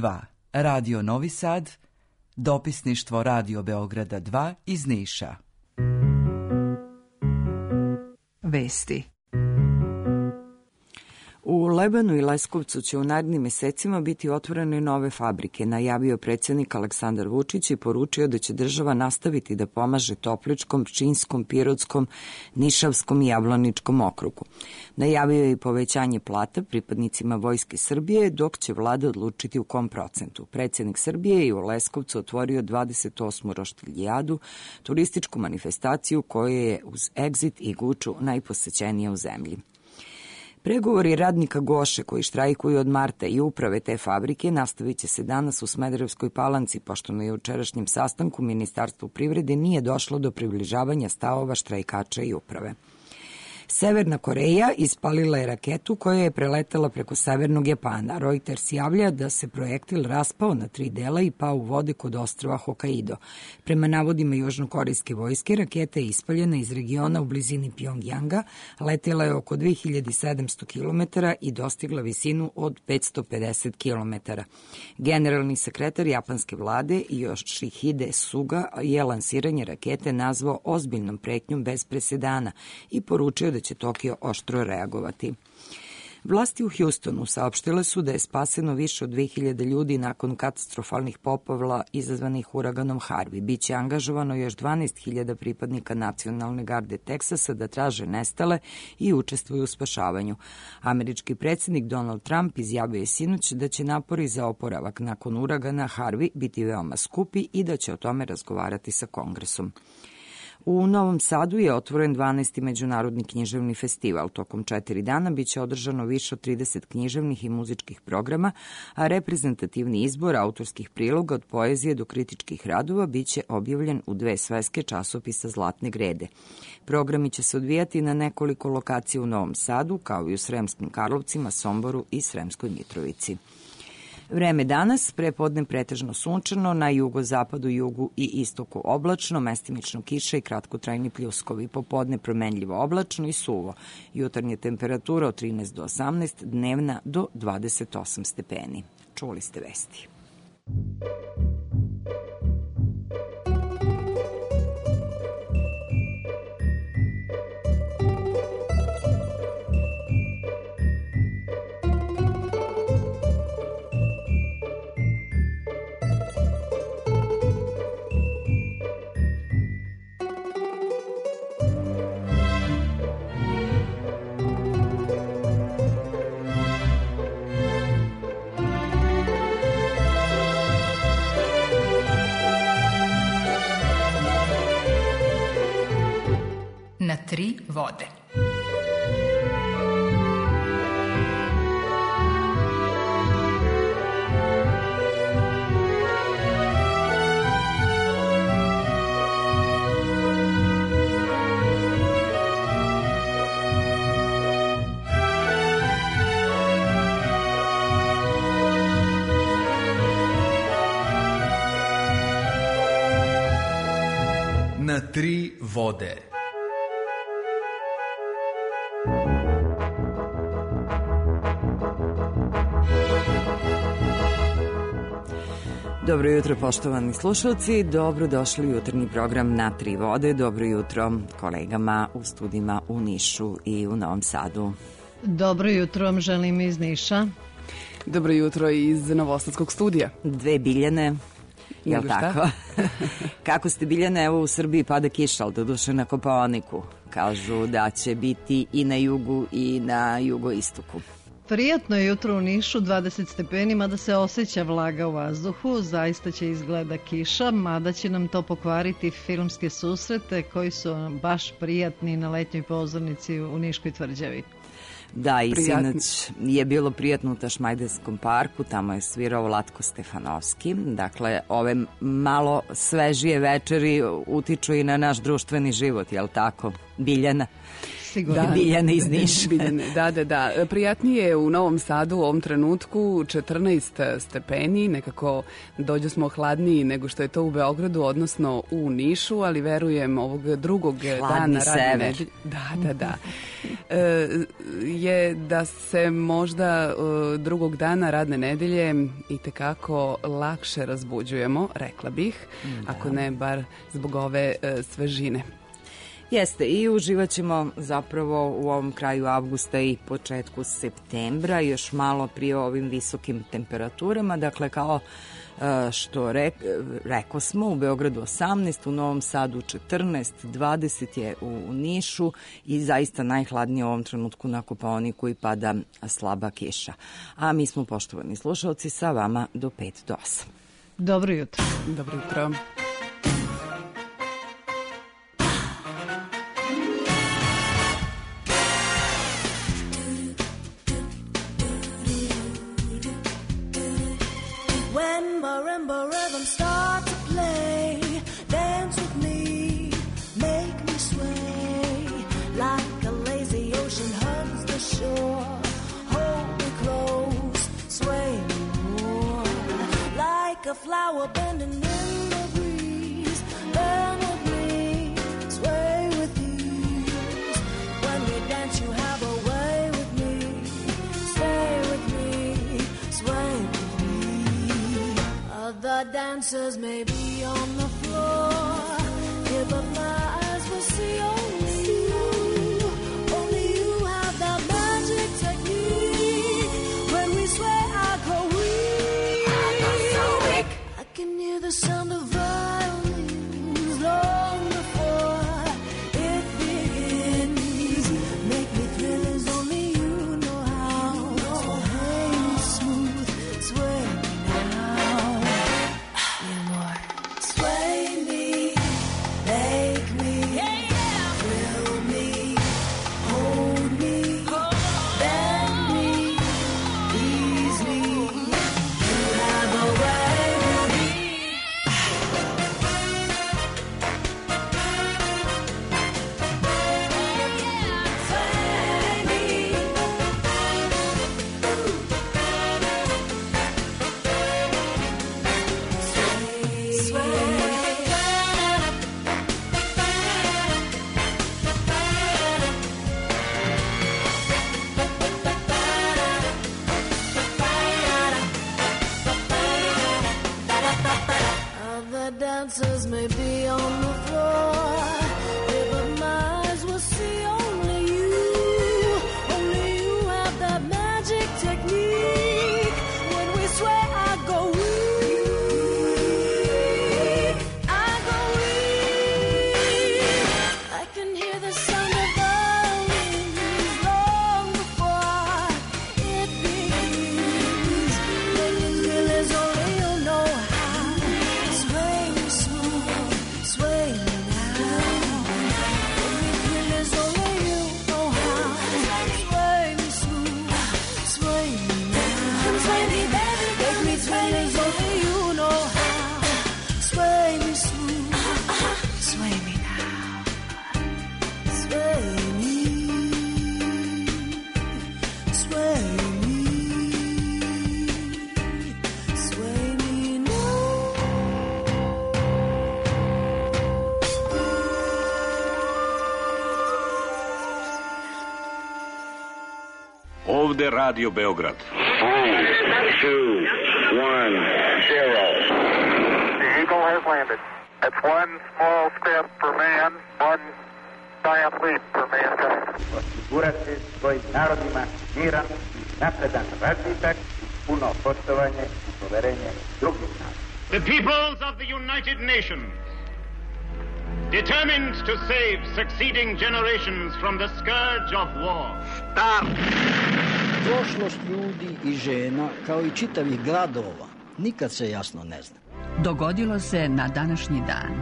2 Radio Novi Sad, dopisništvo Radio Beograda 2 iz Niša. Vesti. U Lebanu i Leskovcu će u narednim mesecima biti otvorene nove fabrike, najavio predsjednik Aleksandar Vučić i poručio da će država nastaviti da pomaže Topličkom, Pčinjskom, Pirotskom, Nišavskom i Jablaničkom okrugu. Najavio je i povećanje plata pripadnicima Vojske Srbije, dok će vlada odlučiti u kom procentu. Predsjednik Srbije je u Leskovcu otvorio 28. roštiljijadu, turističku manifestaciju koja je uz Exit i Guču najposećenija u zemlji. Pregovori radnika Goše koji štrajkuju od marta i uprave te fabrike nastavit će se danas u Smederevskoj Palanci, pošto na jučerašnjem sastanku Ministarstvu privrede nije došlo do približavanja stavova štrajkača i uprave. Severna Koreja ispalila je raketu koja je preletela preko severnog Japana. Reuters javlja da se projektil raspao na 3 dela i pao u vode kod ostrva Hokkaido. Prema navodima južnokorejske vojske, raketa je ispaljena iz regiona u blizini Pjongjanga, letela je oko 2700 km i dostigla visinu od 550 km. Generalni sekretar japanske vlade Yoshihide Suga je lansiranje rakete nazvao ozbiljnom pretnjom bez presedana i poručio da će Tokio oštro reagovati. Vlasti u Hjustonu saopštile su da je spaseno više od 2000 ljudi nakon katastrofalnih poplava izazvanih uraganom Harvey. Biće angažovano još 12.000 pripadnika Nacionalne garde Teksasa da traže nestale i učestvuju u spašavanju. Američki predsjednik Donald Trump izjavio je sinoć da će napori za oporavak nakon uragana Harvey biti veoma skupi i da će o tome razgovarati sa Kongresom. U Novom Sadu je otvoren 12. Međunarodni književni festival. Tokom 4 dana biće održano više od 30 književnih i muzičkih programa, a reprezentativni izbor autorskih priloga od poezije do kritičkih radova biće objavljen u 2 sveske časopisa Zlatne grede. Programi će se odvijati na nekoliko lokacija u Novom Sadu, kao i u Sremskim Karlovcima, Somboru i Sremskoj Mitrovici. Vreme danas, prepodne pretežno sunčano, na jugozapadu, jugu i istoku oblačno, mestimično kiša i kratkotrajni pljuskovi. Popodne promenljivo oblačno i suvo. Jutarnja temperatura od 13 do 18, dnevna do 28 stepeni. Čuli ste vesti. Na 3 vode. Na 3 vode. Dobro jutro, poštovani slušalci, dobrodošli u jutarnji program Na 3 vode. Dobro jutro kolegama u studijima u Nišu i u Novom Sadu. Dobro jutro vam želim iz Niša. Dobro jutro iz Novosadskog studija. 2 Biljane, jel tako? Kako ste, Biljane? Evo u Srbiji pada kiša, ali doduše na Kopaoniku. Kažu da će biti i na jugu i na jugoistoku. Prijatno je jutro u Nišu, 20 stepeni, mada se osjeća vlaga u vazduhu, zaista će izgleda kiša, mada će nam to pokvariti filmske susrete koji su baš prijatni na letnjoj pozornici u Niškoj tvrđavi. Da, i sinoć je bilo prijatno u Tašmajdenskom parku, tamo je svirao Vlatko Stefanovski. Dakle, ove malo svežije večeri utiču i na naš društveni život, jel tako, Biljana? sigurno. Biljane iz Niša. Da. Prijatnije je u Novom Sadu u ovom trenutku 14 stepeni, nekako dođe smo hladniji nego što je to u Beogradu, odnosno u Nišu, ali verujem ovog drugog dana radne nedelje. Da. Je da se možda drugog dana radne nedelje i tekako lakše razbuđujemo, rekla bih, ako ne bar zbog ove svežine. Jeste, i uživat ćemo zapravo u ovom kraju avgusta i početku septembra, još malo prije ovim visokim temperaturama, dakle kao što rekao smo, u Beogradu 18, u Novom Sadu 14, 20 je u Nišu i zaista najhladnije u ovom trenutku na Kopaoniku i pada slaba kiša. A mi smo, poštovani slušalci, sa vama do 5 do 8. Dobro jutro. Dobro jutro. Marimba rhythm start to play, dance with me, make me sway, like a lazy ocean hugs the shore, hold me close, sway me more, like a flower bending in the breeze, burn with me, sway with ease, when we dance you have a way with me, stay with me, sway with me. The dancers may be on the floor, here but my eyes will see only you. Only you have that magic technique. When we sway, I go weak. I go so weak. I can hear the sound of violins long before it begins. Make me thrill as only you know how. So hang me smooth, sway me now. Sway me, make me, thrill me, hold me, bend me, ease me. You have a way with me. Sway me. Other dancers may be on the floor, yeah, but my eyes will see only you. Only you have that magic technique. When we sway, I go weak. I go weak. I can hear the sound of violins long before it begins. When you feel as only you know how. Sway me smooth, sway me now. When you feel as only you know how. Sway me smooth, sway me now. Sway me, baby, make me sway as only you know how. Sway me smooth, sway me now. Sway me, sway me, sway me now. Ovde Radio Beograd. 3, 2, 1, 0. The Eagle has landed. That's one small step for man, one giant leap for mankind. Osigurati svojim narodima miran i napredan razvitak, puno poštovanje i poverenje drugih naroda. The peoples of the United Nations, determined to save succeeding generations from the scourge of war. Prošlost ljudi i žena, kao i čitavih gradova, nikad se jasno ne zna. Dogodilo se na današnji dan.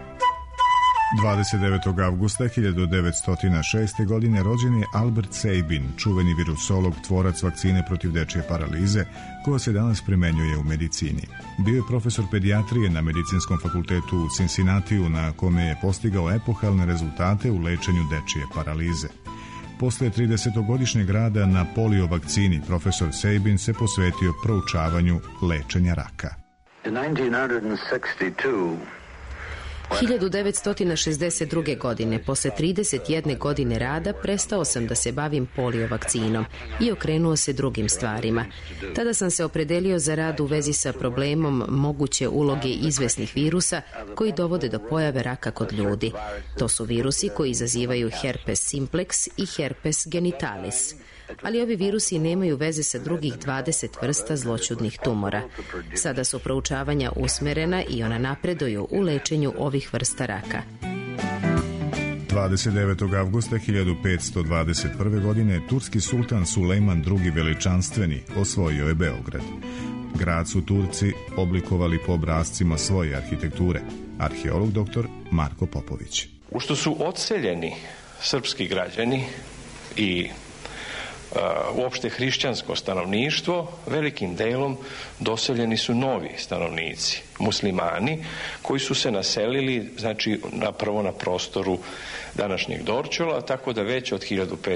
29. avgusta 1906. godine rođen je Albert Sabin, čuveni virusolog, tvorac vakcine protiv dečje paralize, koja se danas primenjuje u medicini. Bio je profesor pedijatrije na Medicinskom fakultetu u Cincinnatiju, na kome je postigao epohalne rezultate u lečenju dečje paralize. Posle 30-godišnjeg rada na polio vakcini, profesor Sabin se posvetio proučavanju lečenja raka. 1962. godine, posle 31 godine rada, prestao sam da se bavim polio vakcinom i okrenuo se drugim stvarima. Tada sam se opredelio za rad u vezi sa problemom moguće uloge izvesnih virusa koji dovode do pojave raka kod ljudi. To su virusi koji izazivaju herpes simplex i herpes genitalis. Ali ovi virusi nemaju veze sa drugih 20 vrsta zloćudnih tumora. Sada su proučavanja usmerena i ona napreduju u lečenju ovih vrsta raka. 29. avgusta 1521. godine turski sultan Sulejman II. Veličanstveni osvojio je Beograd. Grad su Turci oblikovali po obrascima svoje arhitekture. Arheolog dr. Marko Popović. U što su odseljeni srpski građani i uopšte hrišćansko stanovništvo, velikim delom doseljeni su novi stanovnici, muslimani, koji su se naselili, znači, prvo na prostoru današnjeg Dorćola, tako da već od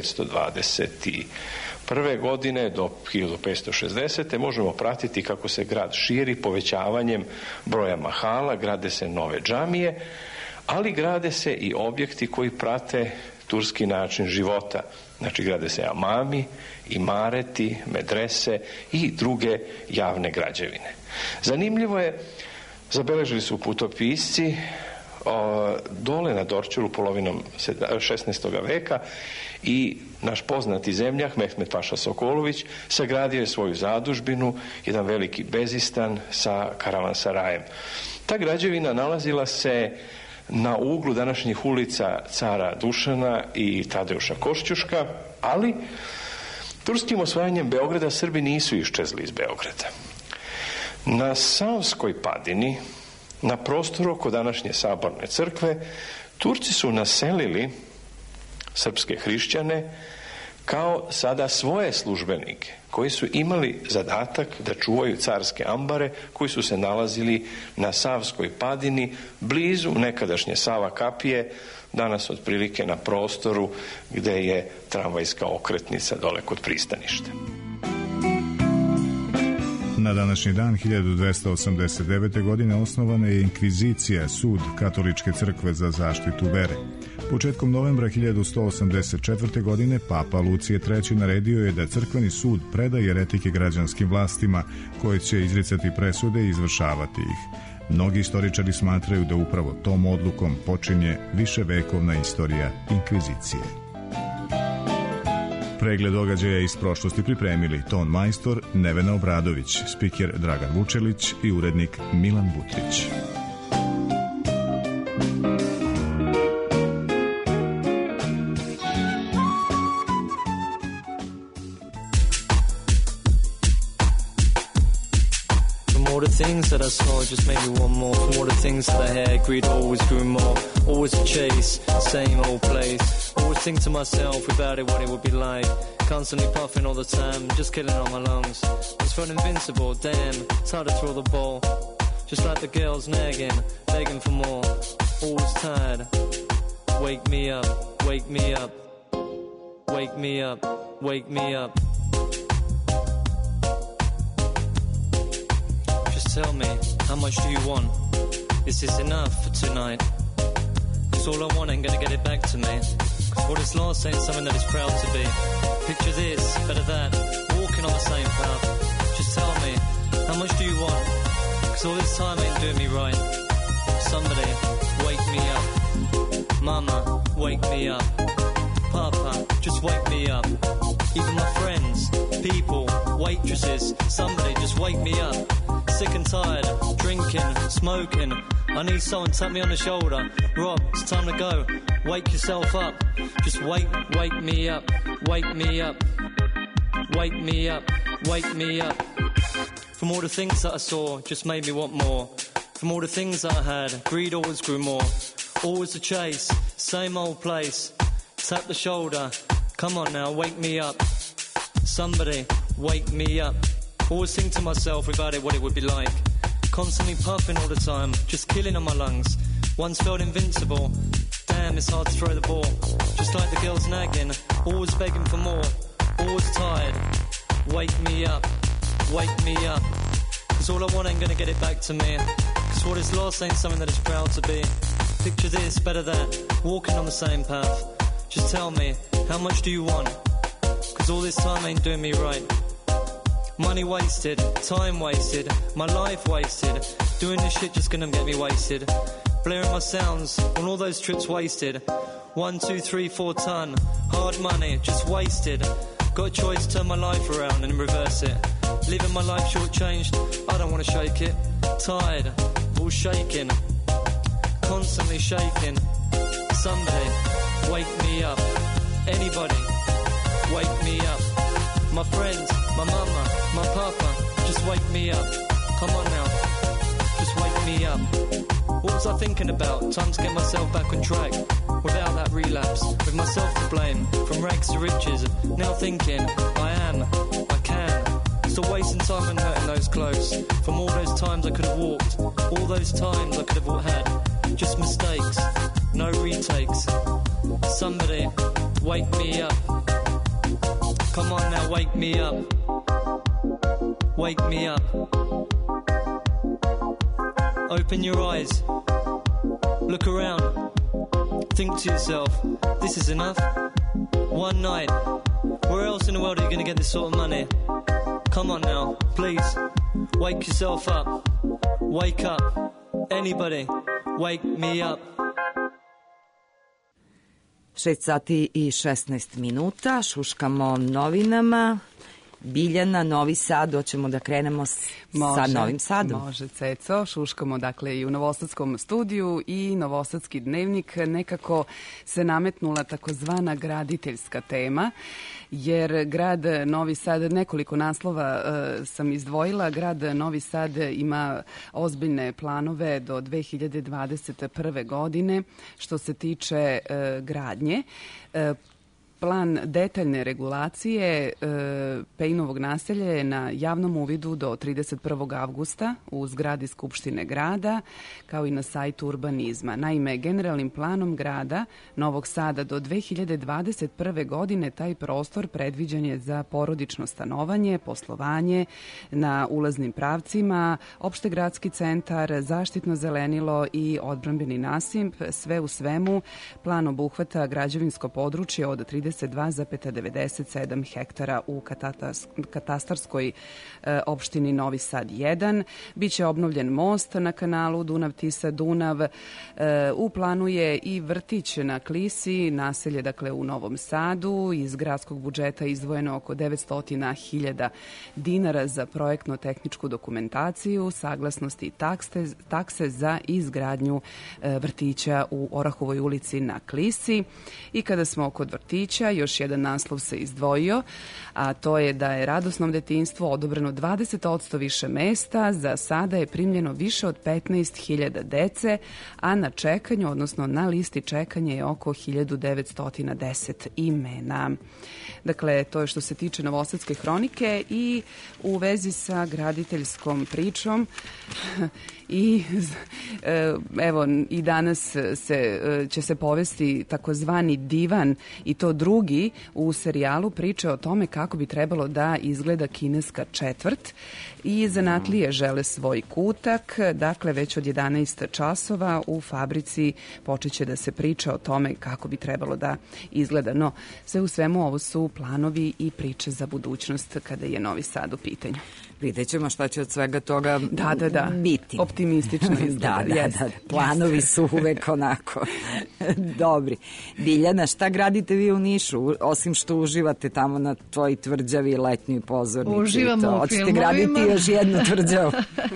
1521. godine do 1560. možemo pratiti kako se grad širi povećavanjem broja mahala, grade se nove džamije, ali grade se i objekti koji prate turski način života. Znači, grade se amami, imareti, medrese i druge javne građevine. Zanimljivo je, zabeležili su putopisci, dole na Dorćolu polovinom 16. veka i naš poznati zemljak Mehmed Paša Sokolović sagradio je svoju zadužbinu, jedan veliki bezistan sa karavansarajem. Ta građevina nalazila se na uglu današnjih ulica Cara Dušana i Tadeuša Košćuška, ali turskim osvajanjem Beograda Srbi nisu iščezli iz Beograda. Na Savskoj padini, na prostoru oko današnje Saborne crkve, Turci su naselili srpske hrišćane kao sada svoje službenike, koji su imali zadatak da čuvaju carske ambare koji su se nalazili na Savskoj padini, blizu nekadašnje Sava kapije, danas otprilike na prostoru gde je tramvajska okretnica dole kod pristaništa. Na današnji dan 1289. godine osnovana je Inkvizicija, sud Katoličke crkve za zaštitu vere. Početkom novembra 1184. godine Papa Lucije III. Naredio je da crkveni sud preda jeretike građanskim vlastima, koje će izricati presude i izvršavati ih. Mnogi istoričari smatraju da upravo tom odlukom počinje viševekovna istorija Inkvizicije. Pregled događaja iz prošlosti pripremili ton majstor Nevena Obradović, spiker Dragan Vučelić i urednik Milan Butrić. Things that I saw just made me want more. From all the things that I had, greed always grew more. Always a chase, same old place. Always think to myself about it, what it would be like. Constantly puffing all the time, just killing all my lungs. Just felt invincible, damn, it's hard to throw the ball. Just like the girls nagging, begging for more. Always tired, wake me up, wake me up. Wake me up, wake me up. Tell me, how much do you want? Is this enough for tonight? Cause all I want ain't gonna get it back to me. Cause what is lost ain't something that is proud to be. Picture this, better that, walking on the same path. Just tell me, how much do you want? Cause all this time ain't doing me right. Somebody, wake me up. Mama, wake me up. Papa, just wake me up. Even my friends, people, waitresses, somebody just wake me up. Sick and tired, drinking, smoking. I need someone to tap me on the shoulder. Rob, it's time to go. Wake yourself up. Just wake me up. Wake me up. Wake me up. Wake me up. From all the things that I saw, just made me want more. From all the things that I had, greed always grew more. Always a chase, same old place. Tap the shoulder. Come on now, wake me up. Somebody, wake me up. Always think to myself about it, what it would be like. Constantly puffing all the time, just killing on my lungs. Once felt invincible, Damn, it's hard to throw the ball. Just like the girls nagging, always begging for more. Always tired. Wake me up, wake me up. Cause all I want ain't gonna get it back to me. Cause what is lost ain't something that it's proud to be. Picture this, better that, walking on the same path. Just tell me, how much do you want? Cause all this time ain't doing me right. Money wasted, time wasted, my life wasted. Doing this shit just gonna get me wasted. Blaring my sounds on all those trips wasted. 1, 2, 3, 4 ton, hard money, just wasted. Got a choice, turn my life around and reverse it. Living my life shortchanged, I don't wanna shake it. Tired, all shaking, constantly shaking. Somebody, wake me up. Anybody, wake me up. My friends, my mama, my papa, just wake me up. Come on now, just wake me up. What was I thinking about? Time to get myself back on track. Without that relapse, with myself to blame. From rags to riches, now thinking, I am, I can. Still wasting time and hurting those close. From all those times I could have walked, all those times I could have had. Just mistakes, no retakes. Somebody, wake me up. Come on now, wake me up. Wake me up. Open your eyes. Look around. Think to yourself, this is enough. One night. Where else in the world are you going to get this sort of money? Come on now, please. Wake yourself up. Wake up. Anybody, wake me up. 6 sati i 16 minuta, šuškamo novinama. Biljana, Novi Sad, hoćemo da krenemo sa Novim Sadom. Može, Ceco, šuškamo dakle i u Novosadskom studiju i Novosadski dnevnik. Nekako se nametnula takozvana graditeljska tema, jer grad Novi Sad, nekoliko naslova sam izdvojila, grad Novi Sad ima ozbiljne planove do 2021. godine što se tiče gradnje. Plan detaljne regulacije Pejnovog naselja je na javnom uvidu do 31. avgusta u zgradi Skupštine grada, kao i na sajtu urbanizma. Naime, generalnim planom grada Novog Sada do 2021. godine taj prostor predviđen je za porodično stanovanje, poslovanje na ulaznim pravcima, opšte gradski centar, zaštitno zelenilo i odbrambeni nasip. Sve u svemu, plan obuhvata građevinsko područje od 32,97 hektara u katastarskoj opštini Novi Sad 1. Biće obnovljen most na kanalu Dunav-Tisa-Dunav. U planu je i vrtić na Klisi, naselje dakle u Novom Sadu. Iz gradskog budžeta izdvojeno oko 900.000 dinara za projektno-tehničku dokumentaciju, saglasnosti i takse za izgradnju vrtića u Orahovoj ulici na Klisi. I kada smo kod vrtića, još jedan naslov se izdvojio, a to je da je radosnom detinjstvu odobreno 20% više mesta. Za sada je primljeno više od 15.000 dece, a na čekanju, odnosno na listi čekanja je oko 1910 imena. Dakle, to je što se tiče Novosadske hronike i u vezi sa graditeljskom pričom. I evo i danas će se povesti takozvani divan, i to drugi u serijalu, priče o tome kako bi trebalo da izgleda kineska četvrt, i zanatlije žele svoj kutak. Dakle, već od 11 časova u fabrici počeće da se priča o tome kako bi trebalo da izgleda. No, sve u svemu ovo su planovi i priče za budućnost kada je Novi Sad u pitanju. Vidjet ćemo šta će od svega toga biti. Optimistično izgleda. Da. Planovi su uvek onako dobri. Biljana, šta gradite vi u Nišu? Osim što uživate tamo na tvoj tvrđavi letnjoj pozornici. Uživamo u hoćete filmovima. Graditi još jednu tvrđavu?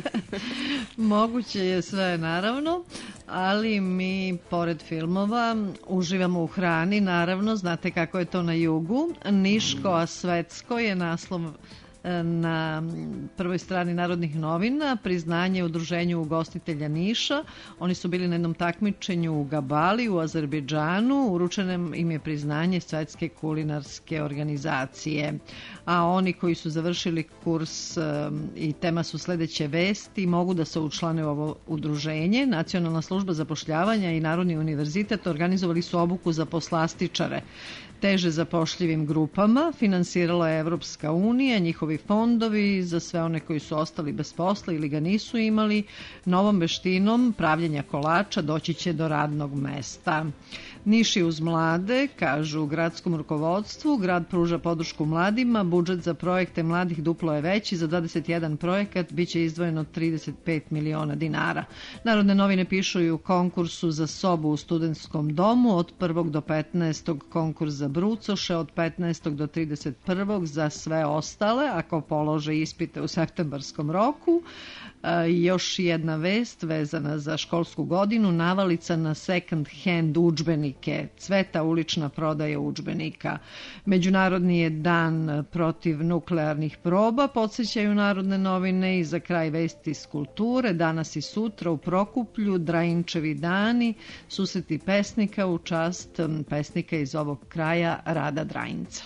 Moguće je sve, naravno, ali mi, pored filmova, uživamo u hrani, naravno. Znate kako je to na jugu. Niško, a svetsko je naslov na prvoj strani Narodnih novina, priznanje Udruženju ugostitelja Niša. Oni su bili na jednom takmičenju u Gabali u Azerbejdžanu, uručeno im je priznanje Svetske kulinarske organizacije. A oni koji su završili kurs i tema su sledeće vesti, mogu da se učlane u ovo udruženje. Nacionalna služba zapošljavanja i Narodni univerzitet organizovali su obuku za poslastičare teže zapošljivim grupama. Finansirala je Evropska unija, njihovi fondovi za sve one koji su ostali bez posla ili ga nisu imali. Novom veštinom pravljenja kolača doći će do radnog mesta. Niš je uz mlade, kažu u gradskom rukovodstvu. Grad pruža podršku mladima. Budžet za projekte mladih duplo je veći. Za 21 projekat biće izdvojeno 35 miliona dinara. Narodne novine pišu i u konkursu za sobu u studentskom domu od 1. do 15. konkurs za brucoše, od 15. do 31. za sve ostale, ako polože ispite u septembarskom roku. Još jedna vest vezana za školsku godinu, navalica na second hand udžbenike, cveta ulična prodaja udžbenika. Međunarodni je dan protiv nuklearnih proba, podsjećaju Narodne novine. I za kraj vesti iz kulture, danas i sutra u Prokuplju, Drajinčevi dani, susreti pesnika u čast pesnika iz ovog kraja, Rada Drajinca.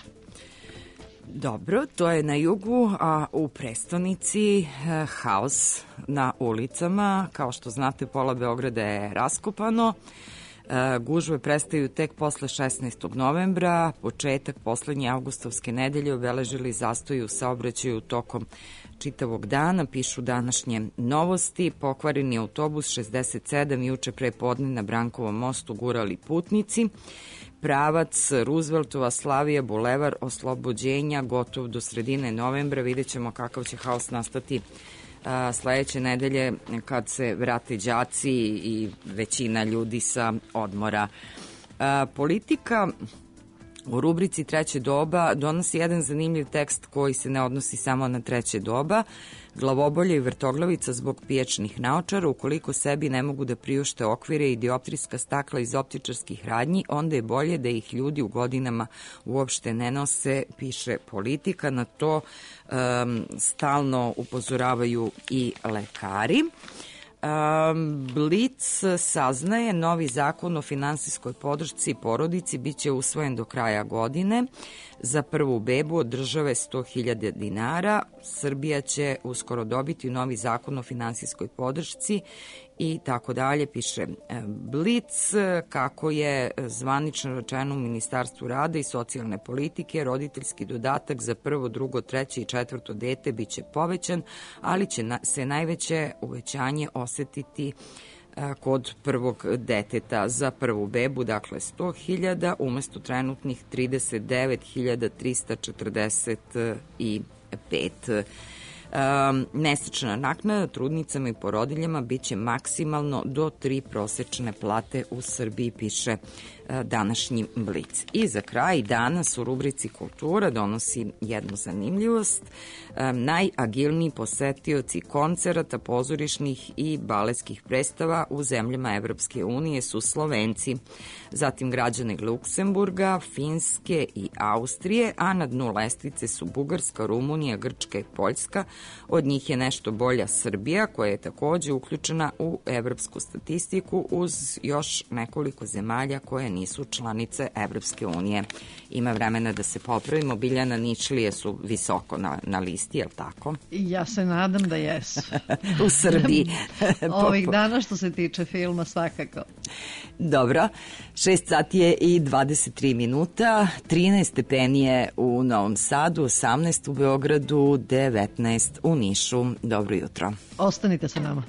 Dobro, to je na jugu, a u prestonici haos na ulicama. Kao što znate, pola Beograda je raskopano. Gužve prestaju tek posle 16. novembra. Početak poslednje avgustovske nedelje obeležili zastoj u saobraćaju tokom čitavog dana, pišu današnje novosti. Pokvareni autobus 67 juče pre podne na Brankovom mostu gurali putnici. Pravac Rooseveltova, Slavija, Bulevar, Oslobođenja, gotov do sredine novembra. Vidjet ćemo kakav će haos nastati sledeće nedelje kad se vrate đaci i većina ljudi sa odmora. Politika u rubrici Treće doba donosi jedan zanimljiv tekst koji se ne odnosi samo na treće doba. Glavobolje i vrtoglavica zbog pijačnih naočara. Ukoliko sebi ne mogu da priušte okvire i dioptrijska stakla iz optičarskih radnji, onda je bolje da ih ljudi u godinama uopšte ne nose, piše Politika. Na to stalno upozoravaju i lekari. Blic saznaje novi zakon o finansijskoj podršci porodici biće usvojen do kraja godine. Za prvu bebu od države 100.000 dinara. Srbija će uskoro dobiti novi zakon o finansijskoj podršci i tako dalje, piše Blic. Kako je zvanično rečeno u Ministarstvu rada i socijalne politike, roditeljski dodatak za prvo, drugo, treće i četvrto dete biće povećan, ali će se najveće uvećanje osetiti kod prvog deteta. Za prvu bebu, dakle 100.000 umesto trenutnih 39.345. Mesečna naknada trudnicama i porodiljama biće maksimalno do 3 prosečne plate u Srbiji, piše današnji Blic. I za kraj danas u rubrici Kultura donosi jednu zanimljivost. Najagilniji posetioci koncerata, pozorišnih i baletskih predstava u zemljama Evropske unije su Slovenci, zatim građani Luksemburga, Finske i Austrije, a na dnu lestvice su Bugarska, Rumunija, Grčka i Poljska. Od njih je nešto bolja Srbija, koja je takođe uključena u evropsku statistiku uz još nekoliko zemalja koje nisu članice Evropske unije. Ima vremena da se popravimo. Biljana, Ničlije su visoko na listi, je li tako? Ja se nadam da jesu. U Srbiji. Ovih dana što se tiče filma svakako. Dobro, 6 sati je i 23 minuta, 13 stepeni je u Novom Sadu, 18 u Beogradu, 19 u Nišu. Dobro jutro. Ostanite sa nama.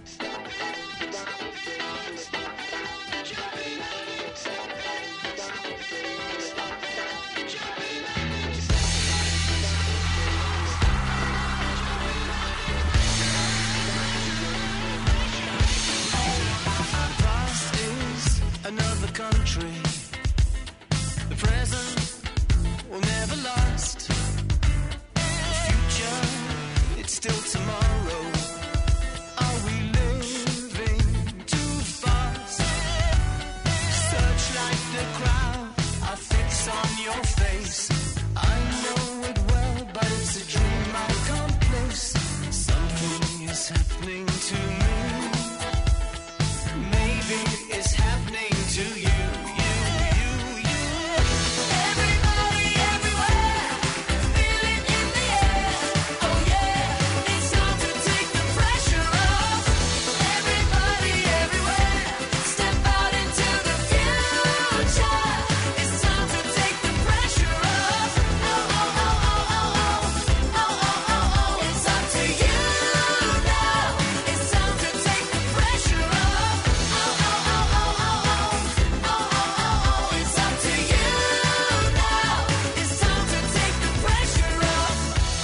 On your face, I know it well, but it's a dream I come to me. Maybe it's happening to you. Everybody, everywhere, feel it in the air. Oh yeah, it's time to take the pressure off. Everybody, everywhere, step out into the future. It's time to take the pressure off. Oh, oh, oh, oh, oh, oh, oh, oh, oh, oh. It's up to you now. It's time to take the pressure off. Oh, oh, oh, oh, oh, oh, oh, oh, oh. It's up to you now. It's time to take the pressure off.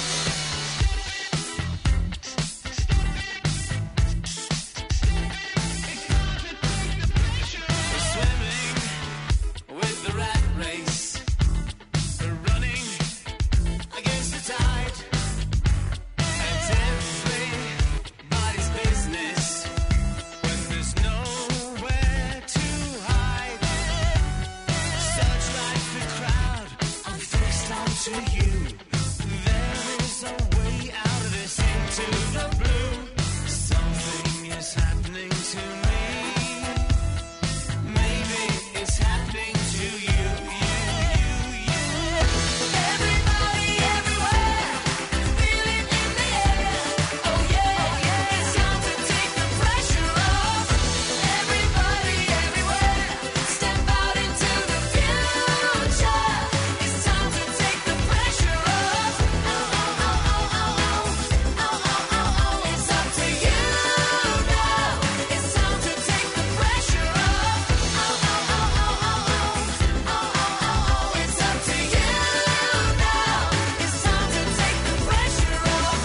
Swimming with the rat race, running against the tide. It's everybody's business when there's nowhere to hide. Search like the crowd, I'm fixed onto you. There is a way out of this into the blue. Something is happening to me. Maybe it's happening to you. Everybody, everywhere, feel it in the air. Oh yeah, it's time to take the pressure off. Everybody, everywhere, step out into the future. It's time to take the pressure off. Oh, oh, oh, oh, oh, oh, oh, oh, oh, oh. It's up to you now. It's time to take the pressure off. Oh, oh, oh, oh, oh, oh, oh, oh, oh. It's up to you now. It's time to take the pressure off.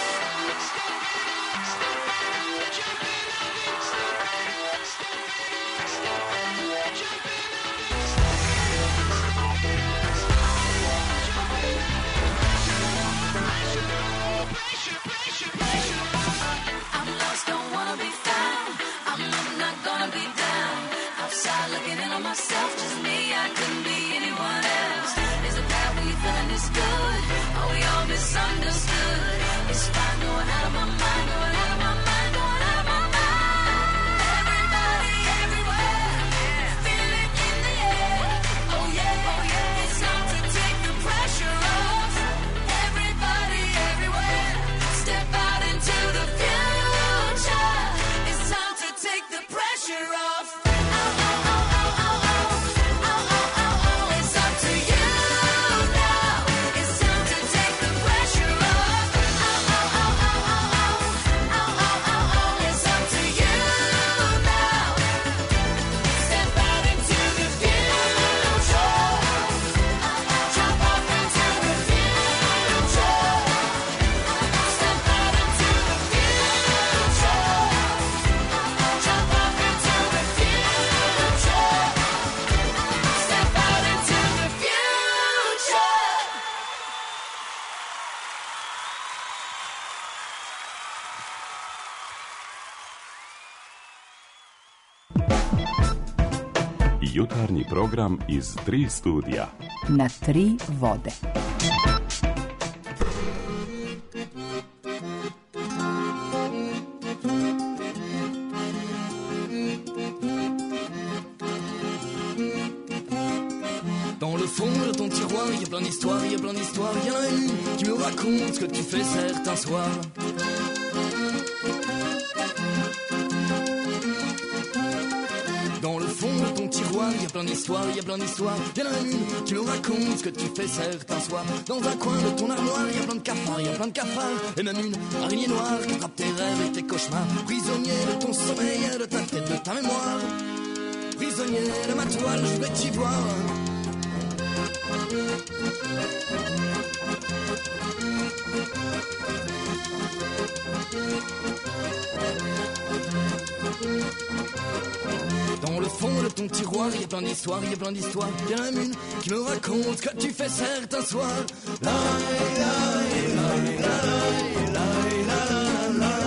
I'm lost, don't wanna be found. I'm not gonna be down. Outside looking in on myself, just me, I couldn't be anyone else. Is it bad when you're feeling this good? Are we all misunderstood? It's fine going out of my mind, going out of my mind, going out of my mind. Everybody, everywhere, feel it in the air. Oh yeah, it's time to take the pressure off. Everybody, everywhere, step out into the future. It's time to take the pressure off. Oh, oh, oh, oh, oh, oh, oh, oh, oh, oh. It's up to you now. It's time to take the pressure off. Oh, oh, oh, oh, oh, oh, oh, oh, oh, oh. It's up to you now. Step out into the future. Jump off into the future. Step out into the future. Jump off into the future. Step out into the future. Jutarnji program iz 3 studija. Na 3 vode. Dans le fond de ton tiroir, il y a plein d'histoires, il y a plein d'histoires. Il y en a une qui me raconte ce que tu fais certains soirs. Dans le fond de ton tiroir, il y a plein d'histoires, il y a plein d'histoires. Il y en a une qui me raconte ce que tu fais certains soirs. Dans un coin de ton armoire, il y a plein de cafards, il y a plein de cafards. Et même une araignée noire qui attrape tes rêves et tes cauchemars. Prisonnier de ton sommeil, de ta tête, de ta mémoire. Prisonnier de ma toile, je voudrais t'y voir. Dans le fond de ton tiroir, il y a plein d'histoires, il y a plein d'histoires. Il y en a une qui me raconte ce que tu fais certains soirs. La, la, la, la, la, la, la,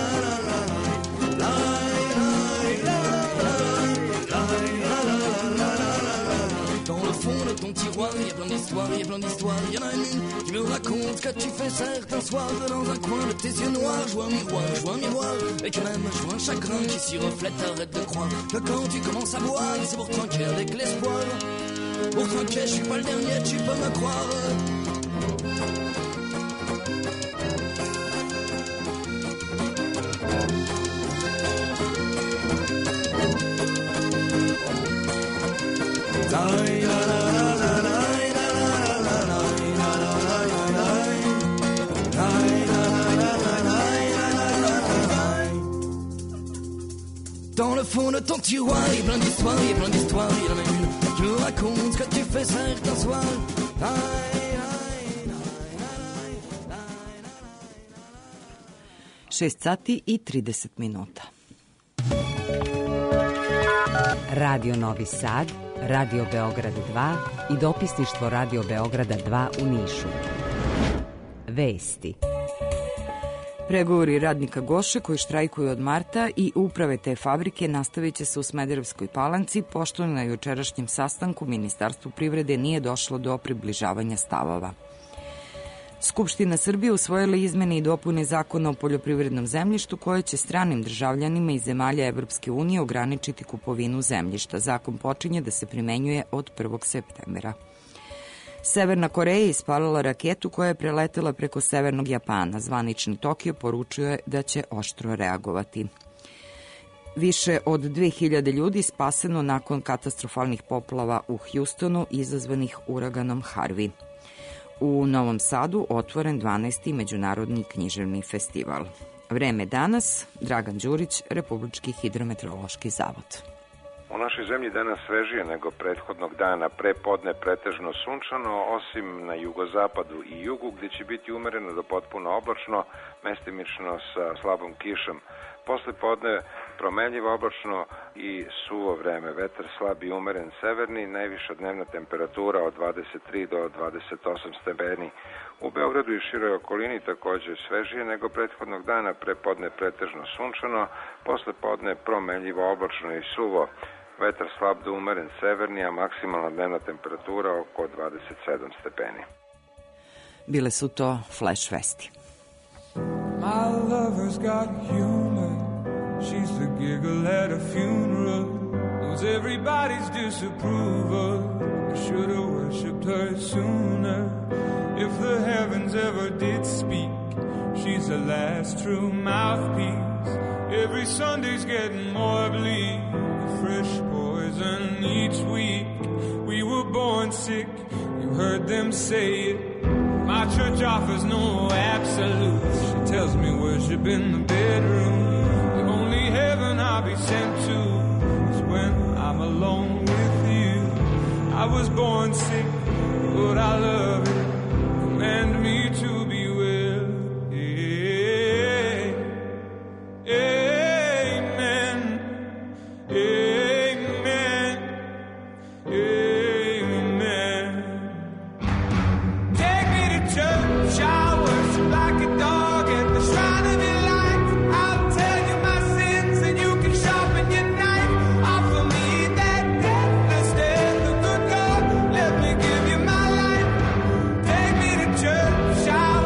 d'histoires, il y a plein d'histoires, il y a plein d'histoires. Il y en a une qui me raconte ce que tu fais certains soirs dans un coin de tes yeux noirs. Je vois un miroir, et quand même je vois un chagrin qui s'y reflète. Arrête de croire que quand tu commences à boire, c'est pour trinquer avec l'espoir. Pour trinquer, je suis pas le dernier, tu peux me croire. Dans le fond de ton tiroir, il y a plein d'histoires, il y a plein d'histoires. Il y en a une qui me raconte ce que tu fais certains soirs. 6 sati i 30 minuta. Radio Novi Sad, Radio Beograd 2 i dopisništvo Radio Beograda 2 u Nišu. Vesti. Pregovori radnika Goše koji štrajkuju od marta i uprave te fabrike nastavit će se u Smederevskoj Palanci, pošto na jučerašnjem sastanku Ministarstvu privrede nije došlo do približavanja stavova. Skupština Srbije usvojila izmene i dopune Zakona o poljoprivrednom zemljištu koje će stranim državljanima iz zemalja Evropske unije ograničiti kupovinu zemljišta. Zakon počinje da se primenjuje od 1. septembra. Severna Koreja je ispalila raketu koja je preletela preko severnog Japana. Zvanični Tokio poručuje da će oštro reagovati. Više od 2000 ljudi spaseno nakon katastrofalnih poplava u Hjustonu izazvanih uraganom Harvey. U Novom Sadu otvoren 12. Međunarodni književni festival. Vreme danas, Dragan Đurić, Republički hidrometeorološki zavod. U našoj zemlji danas svežije nego prethodnog dana, pre podne pretežno sunčano, osim na jugozapadu i jugu gdje će biti umereno do potpuno oblačno, mestimično sa slabom kišom. Posle podne promenljivo oblačno i suvo vreme, vetar slab i umeren severni, najviša dnevna temperatura od 23 do 28 stepeni. U Beogradu i široj okolini također svežije nego prethodnog dana, pre podne pretežno sunčano, posle podne promenljivo oblačno i suvo. Vetar slab do umeren severni, a maksimalna dnevna temperatura oko 27 stepeni. Bile su to Flash Vesti. My lover's got humor. She's the giggle at a funeral. Knows everybody's disapproval. I should have worshipped her sooner. If the heavens ever did speak, she's the last true mouthpiece. Every Sunday's getting more bleak. Fresh poison each week. We were born sick, you heard them say it. My church offers no absolutes. She tells me worship in the bedroom. The only heaven I'll be sent to is when I'm alone with you. I was born sick, but I love it. Command me to be well. Amen. Amen. Amen. Take me to church, I'll worship like a dog at the shrine of your life. I'll tell you my sins and you can sharpen your knife. Offer me that deathless death, the good God, let me give you my life. Take me to church, I'll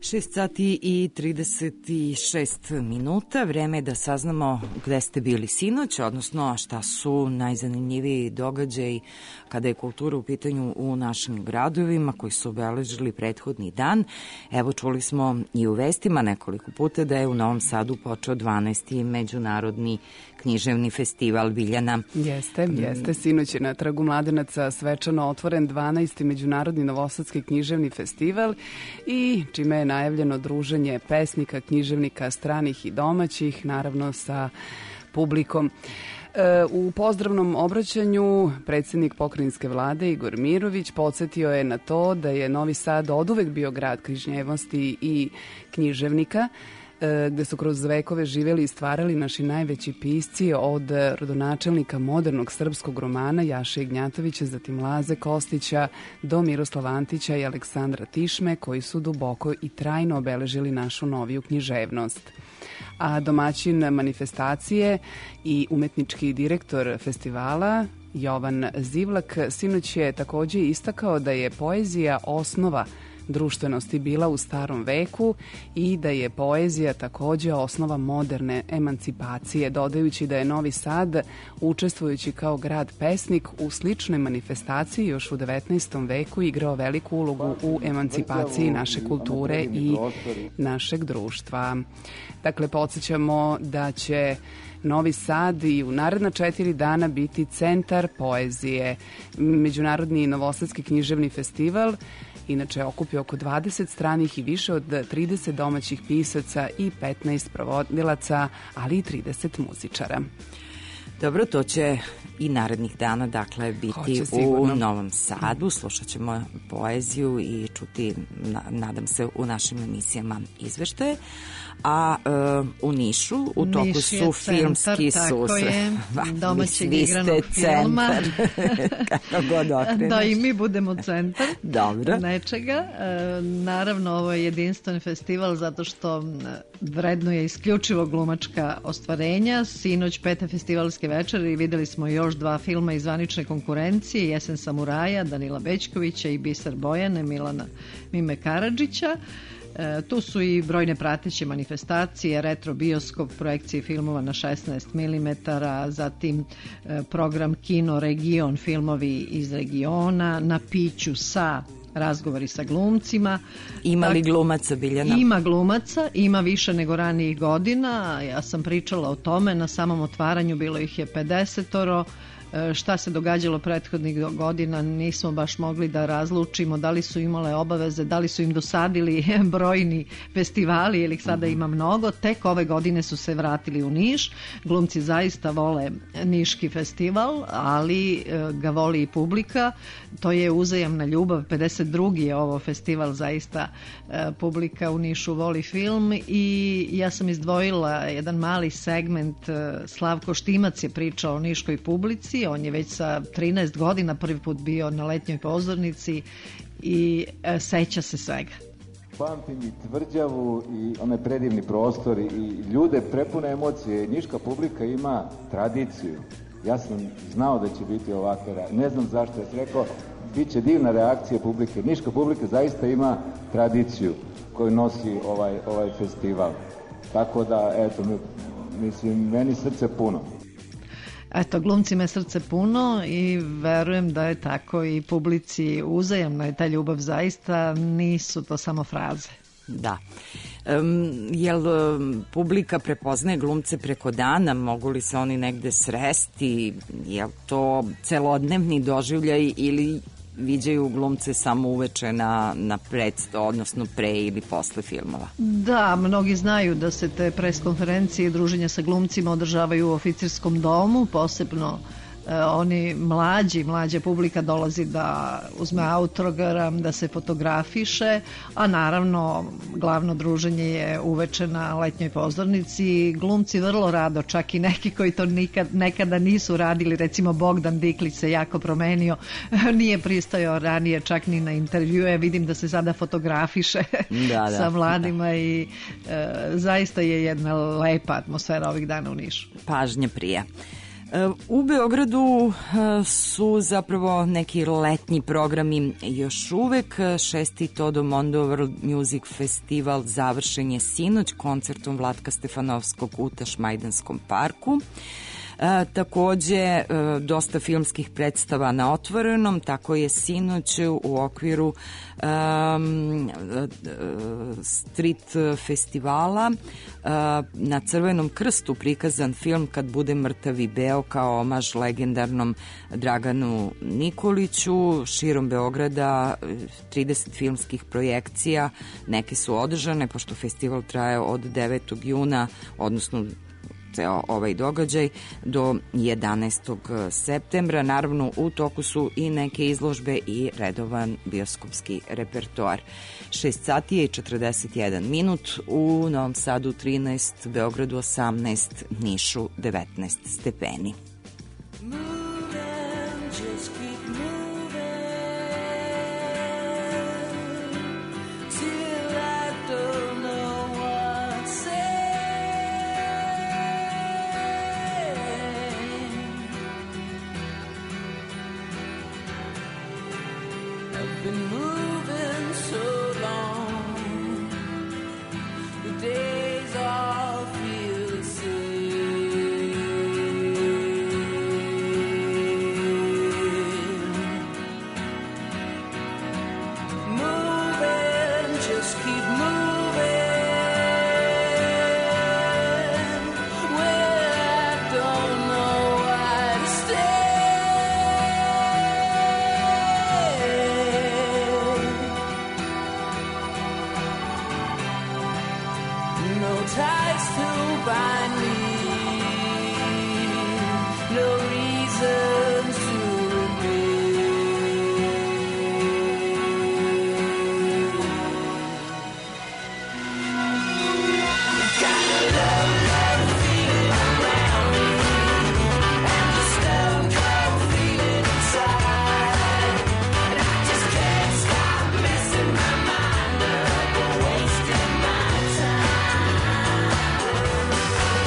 6 sati i 36 minuta. Vreme je da saznamo gde ste bili sinoć, odnosno šta su najzanimljiviji događaji kada je kultura u pitanju u našim gradovima koji su obeležili prethodni dan. Evo, čuli smo i u vestima nekoliko puta da je u Novom Sadu počeo 12. međunarodni književni festival Biljana. Jeste. Sinoć je na Trgu Mladenaca svečano otvoren 12. međunarodni novosadski književni festival i čime je najavljeno druženje pesnika, književnika stranih i domaćih, naravno sa publikom. U pozdravnom obraćanju predsjednik pokrajinske vlade Igor Mirović podsjetio je na to da je Novi Sad oduvek bio grad književnosti i književnika, gde su kroz vekove živjeli i stvarali naši najveći pisci, od rodonačelnika modernog srpskog romana Jaše Ignjatovića, zatim Laze Kostića do Miroslava Antića i Aleksandra Tišme, koji su duboko i trajno obeležili našu noviju književnost. A domaćin manifestacije i umetnički direktor festivala Jovan Zivlak sinoć je takođe istakao da je poezija osnova društvenosti bila u starom veku i da je poezija takođe osnova moderne emancipacije, dodajući da je Novi Sad, učestvujući kao grad pesnik u sličnoj manifestaciji još u 19. veku, igrao veliku ulogu u emancipaciji naše kulture i našeg društva. Dakle, podsjećamo da će Novi Sad i u naredna 4 dana biti centar poezije. Međunarodni novosadski književni festival inače okupio oko 20 stranih i više od 30 domaćih pisaca i 15 prevodilaca, ali i 30 muzičara. Dobro, to će i narednih dana, dakle, biti u Novom Sadu. Slušat ćemo poeziju i čuti, nadam se, u našim emisijama izveštaje. A u Nišu u toku su filmski susret. Domaćeg igranog filma. Kako god okreneš. Da, i mi budemo centar nečega. Naravno, ovo je jedinstven festival zato što vrednuje isključivo glumačka ostvarenja. Sinoć 5. festivalske večeri videli smo još 2 filma iz zvanične konkurencije, Jesen samuraja, Danila Bećkovića i Biser Bojane, Milana Mime Karadžića. Tu su i brojne prateće manifestacije, retro bioskop, projekcije filmova na 16 mm, zatim program Kino Region, filmovi iz regiona, na piću sa razgovori sa glumcima. Ima li glumaca, Biljana? Ima glumaca, ima više nego ranijih godina. Ja sam pričala o tome, na samom otvaranju bilo ih je 50. Šta se događalo prethodnih godina nismo baš mogli da razlučimo, da li su imale obaveze, da li su im dosadili brojni festivali ili ih sada ima mnogo. Tek ove godine su se vratili u Niš. Glumci zaista vole Niški festival, ali ga voli i publika. To je uzajamna ljubav. 52. je ovo festival, zaista publika u Nišu voli film i ja sam izdvojila jedan mali segment. Slavko Štimac je pričao o niškoj publici. On je već sa 13 godina prvi put bio na letnjoj pozornici i seća se svega. Pamtim i tvrđavu i onaj predivni prostor i ljude prepune emocije. Niška publika ima tradiciju. Ja sam znao da će biti ovako, ne znam zašto, ja sam rekao, bit će divna reakcija publike. Niška publika zaista ima tradiciju koju nosi ovaj festival. Tako da, eto, mislim, meni srce puno. Eto, glumcima je srce puno i verujem da je tako i publici uzajamna je ta ljubav zaista, nisu to samo fraze. Da. Jel publika prepoznaje glumce preko dana? Mogu li se oni negde sresti? Jel to celodnevni doživljaj ili viđaju glumce samo uveče na predstavu, odnosno pre ili posle filmova? Da, mnogi znaju da se te pres konferencije i druženja sa glumcima održavaju u oficirskom domu, posebno oni mlađa publika dolazi da uzme autogram, da se fotografiše, a naravno glavno druženje je uveče na letnjoj pozornici. Glumci vrlo rado, čak i neki koji to nekada nisu radili, recimo Bogdan Diklić se jako promenio, nije pristajao ranije čak ni na intervjue, vidim da se sada fotografiše sa mladima i zaista je jedna lepa atmosfera ovih dana u Nišu. Pažnja prija. U Beogradu su zapravo neki letnji programi još uvek. 6. Todo Mondo World Music Festival završen je sinoć koncertom Vlatka Stefanovskog u Tašmajdanskom parku. Takođe, dosta filmskih predstava na otvorenom, tako je sinoć u okviru street festivala na Crvenom krstu prikazan film Kad bude mrtav i beo kao omaž legendarnom Draganu Nikoliću. Širom Beograda 30 filmskih projekcija, neke su održane, pošto festival traje od 9. juna, odnosno ceo ovaj događaj, do 11. septembra. Naravno, u toku su i neke izložbe i redovan bioskopski repertoar. 6 sati je i 41 minut, u Novom Sadu 13, Beogradu 18, Nišu 19 stepeni. Wasting my time.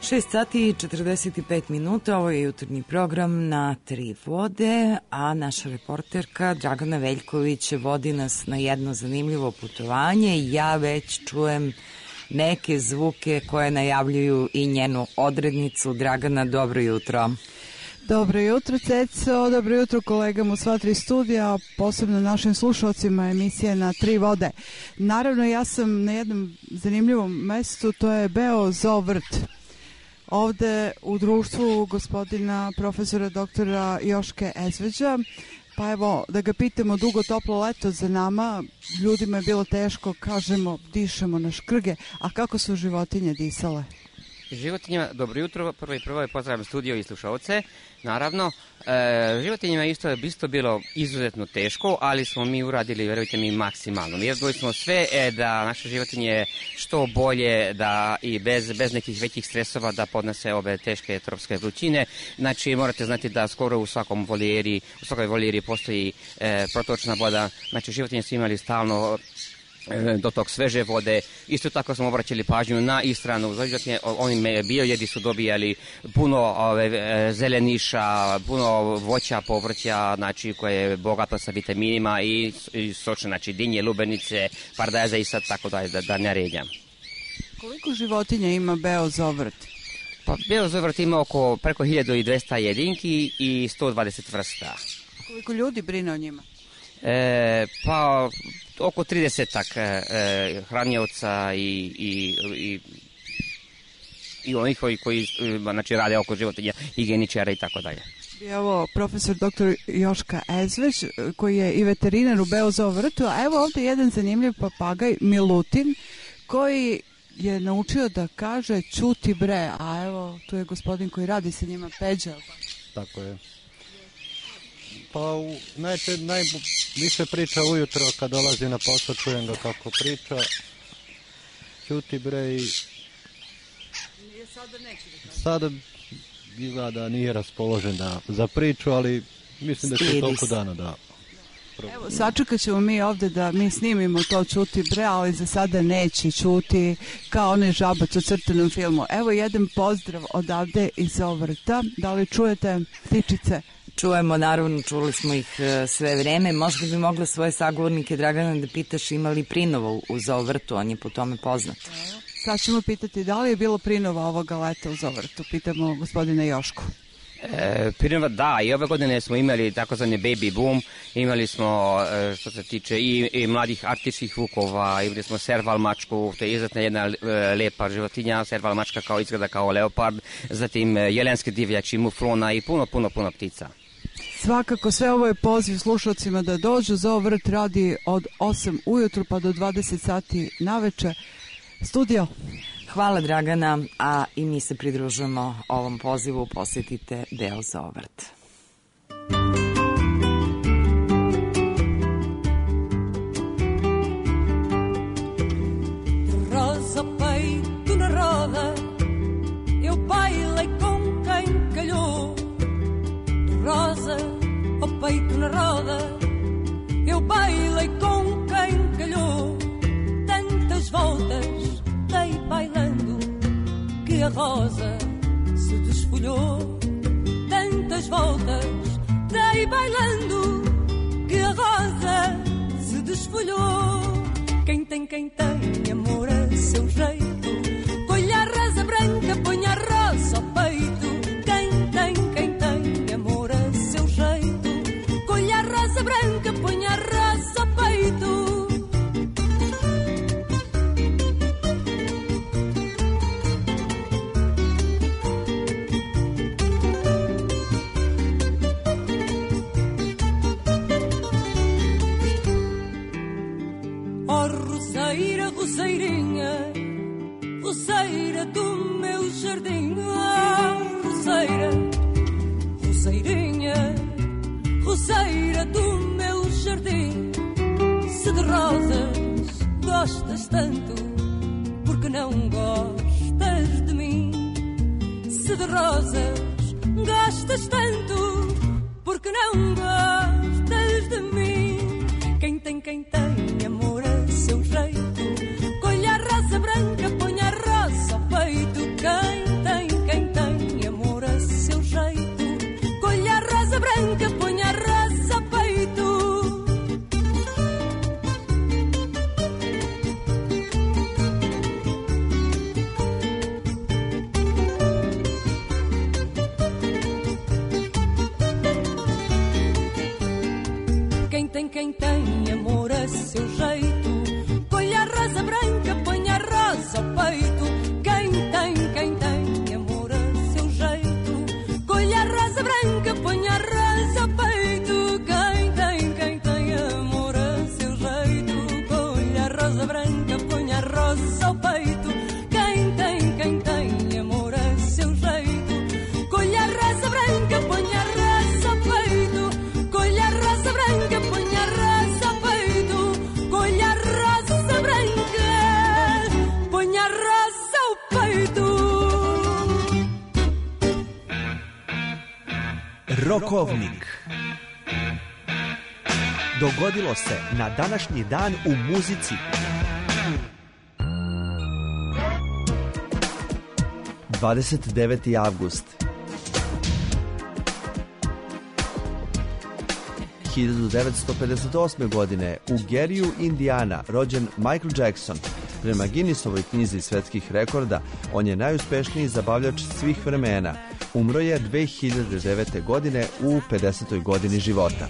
6 sati i 45 minuta, ovo je jutarnji program na Tri vode, a naša reporterka Dragana Veljković vodi nas na jedno zanimljivo putovanje. Ja već čujem neke zvuke koje najavljuju i njenu odrednicu. Dragana, dobro jutro. Dobro jutro, Ceco, dobro jutro kolegama u sva tri studija, posebno našim slušalcima emisije na Tri vode. Naravno, ja sam na jednom zanimljivom mestu, to je Beo Zoo vrt. Ovde u društvu gospodina profesora doktora Joške Ezveđa, pa evo da ga pitamo, dugo toplo leto za nama, ljudima je bilo teško, kažemo, dišemo na škrge, a kako su životinje disale? Životinjima, dobro jutro, prvo je pozdravljam studio i slušalce, naravno. Životinjima isto bilo izuzetno teško, ali smo mi uradili, verujte mi, maksimalno. Mi razbili smo sve da naše životinje što bolje da i bez nekih većih stresova da podnose ove teške tropske vrućine. Znači, morate znati da skoro u svakoj volijeri postoji protočna voda, znači životinje su imali stalno dotok sveže vode. Isto tako smo obraćali pažnju na ishranu. Oni biojedi su dobijali puno zeleniša, puno voća, povrća, znači koje je bogato sa vitaminima i sočne, znači dinje, lubenice, paradajza i sad tako da ne ređam. Koliko životinja ima Beo Zoo vrt? Pa Beo Zoo vrt ima preko 1200 jedinki i 120 vrsta. Koliko ljudi brine o njima? Pa oko 30 hranioca i onih koji znači, rade oko životinja, higijeničara i tako dalje. Evo profesor doktor Joška Ezveć, koji je i veterinar u Beo Zoo vrtu, a evo ovdje jedan zanimljiv papagaj Milutin, koji je naučio da kaže čuti bre, a evo tu je gospodin koji radi sa njima, Peđa. Tako je. Pa najviše priča ujutro kad dolazi na posao, čujem ga kako priča. Čuti bre i... Sada izgleda da nije raspoložen za priču, ali mislim da će toliko dana da... Evo, sačekat ćemo mi ovde da mi snimimo to čuti bre, ali za sada neće čuti kao onaj žabac u crtanom filmu. Evo jedan pozdrav odavde iz Zoo vrta. Da li čujete ptičice? Čujemo, naravno, čuli smo ih sve vreme. Možda bi mogla svoje sagovornike, Dragana, da pitaš ima li prinova u Zoo vrtu, on je po tome poznat. Sad ćemo pitati da li je bilo prinova ovoga leta u Zoo vrtu. Pitamo gospodina Jošku. Prinova, da, i ove godine smo imali takozvani baby boom, imali smo što se tiče i mladih arktičkih vukova, imali smo serval mačku, to je izuzetna jedna lepa životinja, serval mačka izgleda kao leopard, zatim jelenske divljači, muflona i puno ptica. Svakako, sve ovo je poziv slušalcima da dođu. Zoo vrt radi od 8 ujutru pa do 20 sati naveče. Studio. Hvala Dragana, a i mi se pridružujemo ovom pozivu, posjetite Beo Zoo vrt. Rosa peito na roda, eu bailei com quem calhou. Rosa, o peito na roda, eu bailei com quem calhou. Tantas voltas dei bailando que a rosa se desfolhou. Tantas voltas dei bailando que a rosa se desfolhou. Quem tem amor a seu jeito, põe a rosa branca, põe a rosa ao peito. Quem tem amor a seu jeito, põe a rosa branca, põe a rosa ao peito. Roseirinha, roseira do meu jardim. Roseira, roseirinha, roseira do meu jardim. Se de rosas gostas tanto, porque não gostas de mim? Se de rosas gostas tanto, porque não gostas de mim? Quem tem amor a seu jeito, colhe a rosa branca, põe a rosa ao peito. Quem quem tem amor a seu jeito. Colha a rosa branca, põe a rosa ao peito. Quem tem amor a seu jeito. Colha a rosa branca, põe a rosa ao peito. Quem tem amor a seu jeito. Colha a rosa branca, põe a rosa ao peito. Quem tem amor a seu jeito. Colha a rosa branca, põe a rosa ao peito. Colha a rosa branca, põe a rosa ao peito. Colha a rosa branca, põe a rosa ao peito. Rokovnik. Dogodilo se na današnji dan u muzici. 29. avgust 1958. godine u Garyu, Indiana, rođen Michael Jackson. Prema Guinnessovoj knjizi svetskih rekorda, on je najuspešniji zabavljač svih vremena. Umro je 2009. godine u 50. godini života.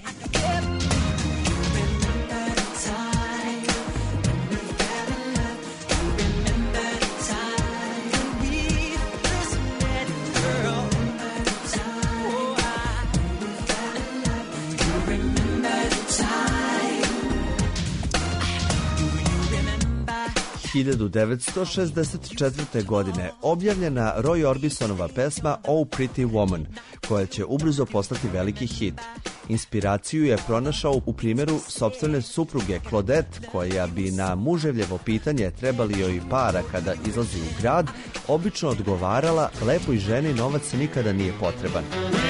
– 1964. godine objavljena Roy Orbisonova pesma Oh Pretty Woman, koja će ubrzo postati veliki hit. Inspiraciju je pronašao u primjeru sopstvene supruge Claudette, koja bi na muževljevo pitanje trebali joj para kada izlazi u grad, obično odgovarala: lepoj ženi novac nikada nije potreban.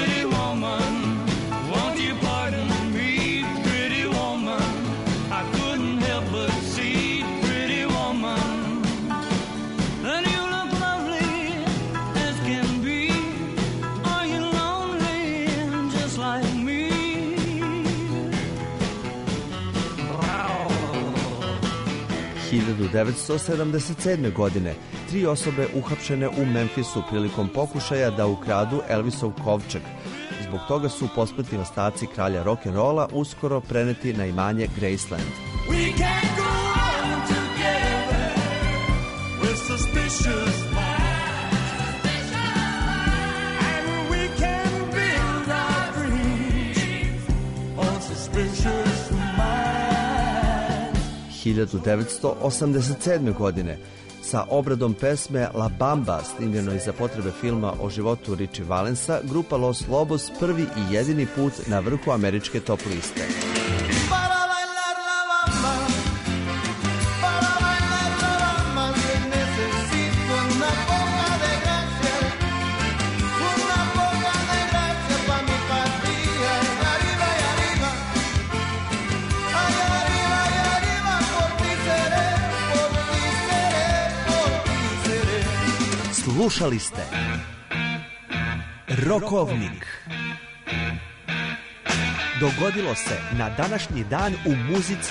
– 1977. godine 3 osobe uhapšene u Memphisu prilikom pokušaja da ukradu Elvisov kovčeg. Zbog toga su posmrtni ostaci kralja rock'n'rolla uskoro preneti na imanje Graceland. We can't go on together with suspicious minds, and we can build our dreams on suspicious minds. 1987. godine sa obradom pesme La Bamba, snimljenoj za potrebe filma o životu Richie Valensa, grupa Los Lobos prvi i jedini put na vrhu američke top liste. Slušali ste Rokovnik. Dogodilo se na današnji dan u muzici.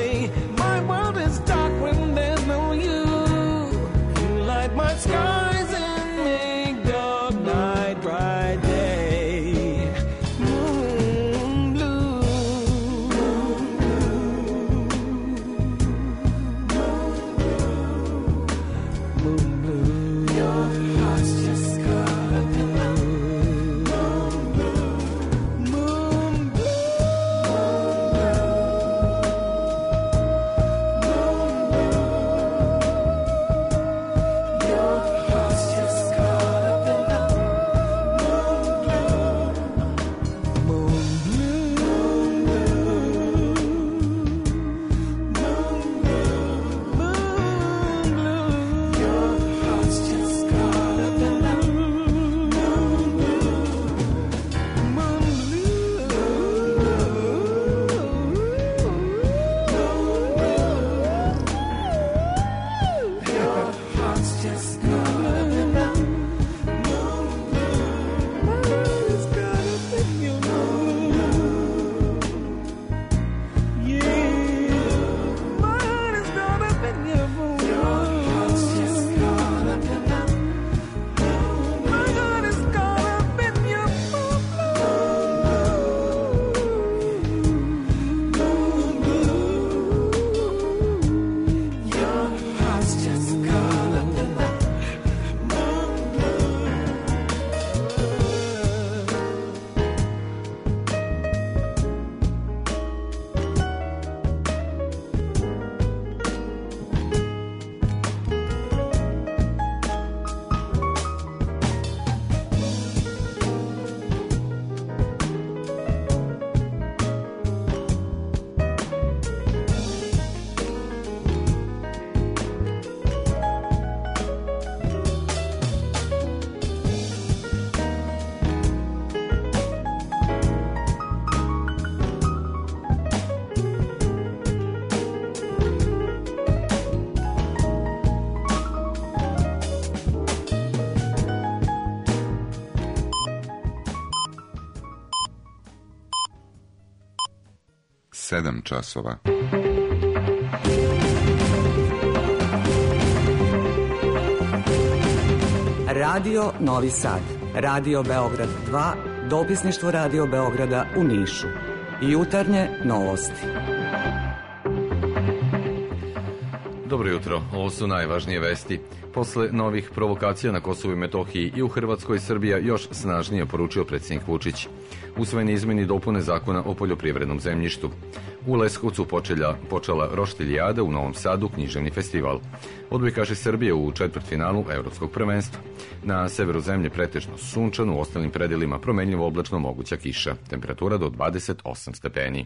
day. My world is dark when there's no you. You light my skies and make dark night bright day. Moon blue, moon blue. Your heart's just caught up in the Sedam časova. Radio Novi Sad, Radio Beograd 2, dopisništvo Radio Beograda u Nišu. Jutarnje novosti. Dobro jutro, ovo su najvažnije vesti. Posle novih provokacija na Kosovu i Metohiji i u Hrvatskoj, Srbija još snažnije, poručio predsjednik Vučić. Usvojene izmene i dopune zakona o poljoprivrednom zemljištu. U Leskovcu počela roštiljada, u Novom Sadu književni festival. Odbojkaši Srbije u četvrtfinalu evropskog prvenstva. Na severu zemlje pretežno sunčano, u ostalim predelima promenljivo oblačno, moguća kiša. Temperatura do 28 stepeni.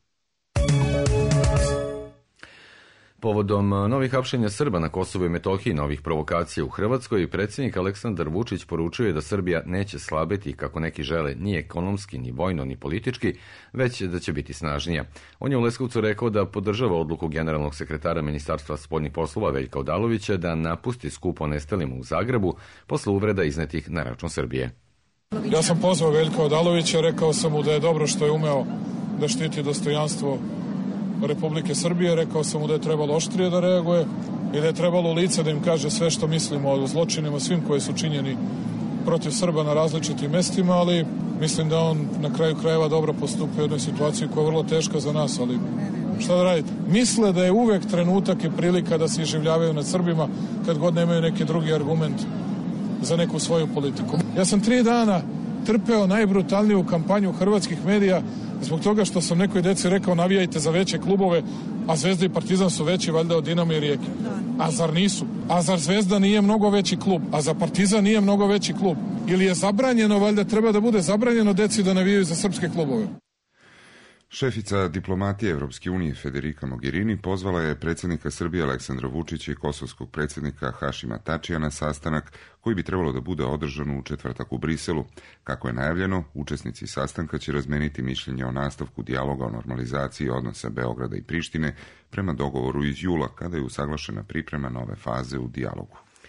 Povodom novih hapšenja Srba na Kosovu i Metohiji, novih provokacija u Hrvatskoj, predsjednik Aleksandar Vučić poručuje da Srbija neće slabeti, kako neki žele, ni ekonomski, ni vojno, ni politički, već da će biti snažnija. On je u Leskovcu rekao da podržava odluku generalnog sekretara Ministarstva spoljnih poslova Veljka Odalovića da napusti skup o nestalima u Zagrebu posle uvreda iznetih na račun Srbije. Ja sam pozvao Veljka Odalovića, rekao sam mu da je dobro što je umeo da štiti dostojanstvo Republike Srbije, rekao sam mu da je trebalo oštrije da reaguje i da je trebalo u lice da im kaže sve što mislimo o zločinima svim koji su činjeni protiv Srba na različitim mestima, ali mislim da on na kraju krajeva dobro postupa u jednoj situaciji koja je vrlo teška za nas, ali šta da radite? Misle da je uvek trenutak i prilika da se iživljavaju nad Srbima kad god nemaju neki drugi argument za neku svoju politiku. Ja sam 3 dana trpeo najbrutalniju kampanju hrvatskih medija zbog toga što sam nekoj deci rekao navijajte za veće klubove, a Zvezda i Partizan su veći valjda od Dinama i Rijeke. A zar nisu? A zar Zvezda nije mnogo veći klub? A za Partizan nije mnogo veći klub? Ili je zabranjeno, valjda treba da bude zabranjeno deci da navijaju za srpske klubove? Šefica diplomatije Evropske unije Federica Mogherini pozvala je predsjednika Srbije Aleksandra Vučića i kosovskog predsjednika Hašima Tačija na sastanak koji bi trebalo da bude održan u četvrtak u Briselu. Kako je najavljeno, učesnici sastanka će razmeniti mišljenje o nastavku dijaloga o normalizaciji odnosa Beograda i Prištine prema dogovoru iz jula, kada je usaglašena priprema nove faze u dijalogu.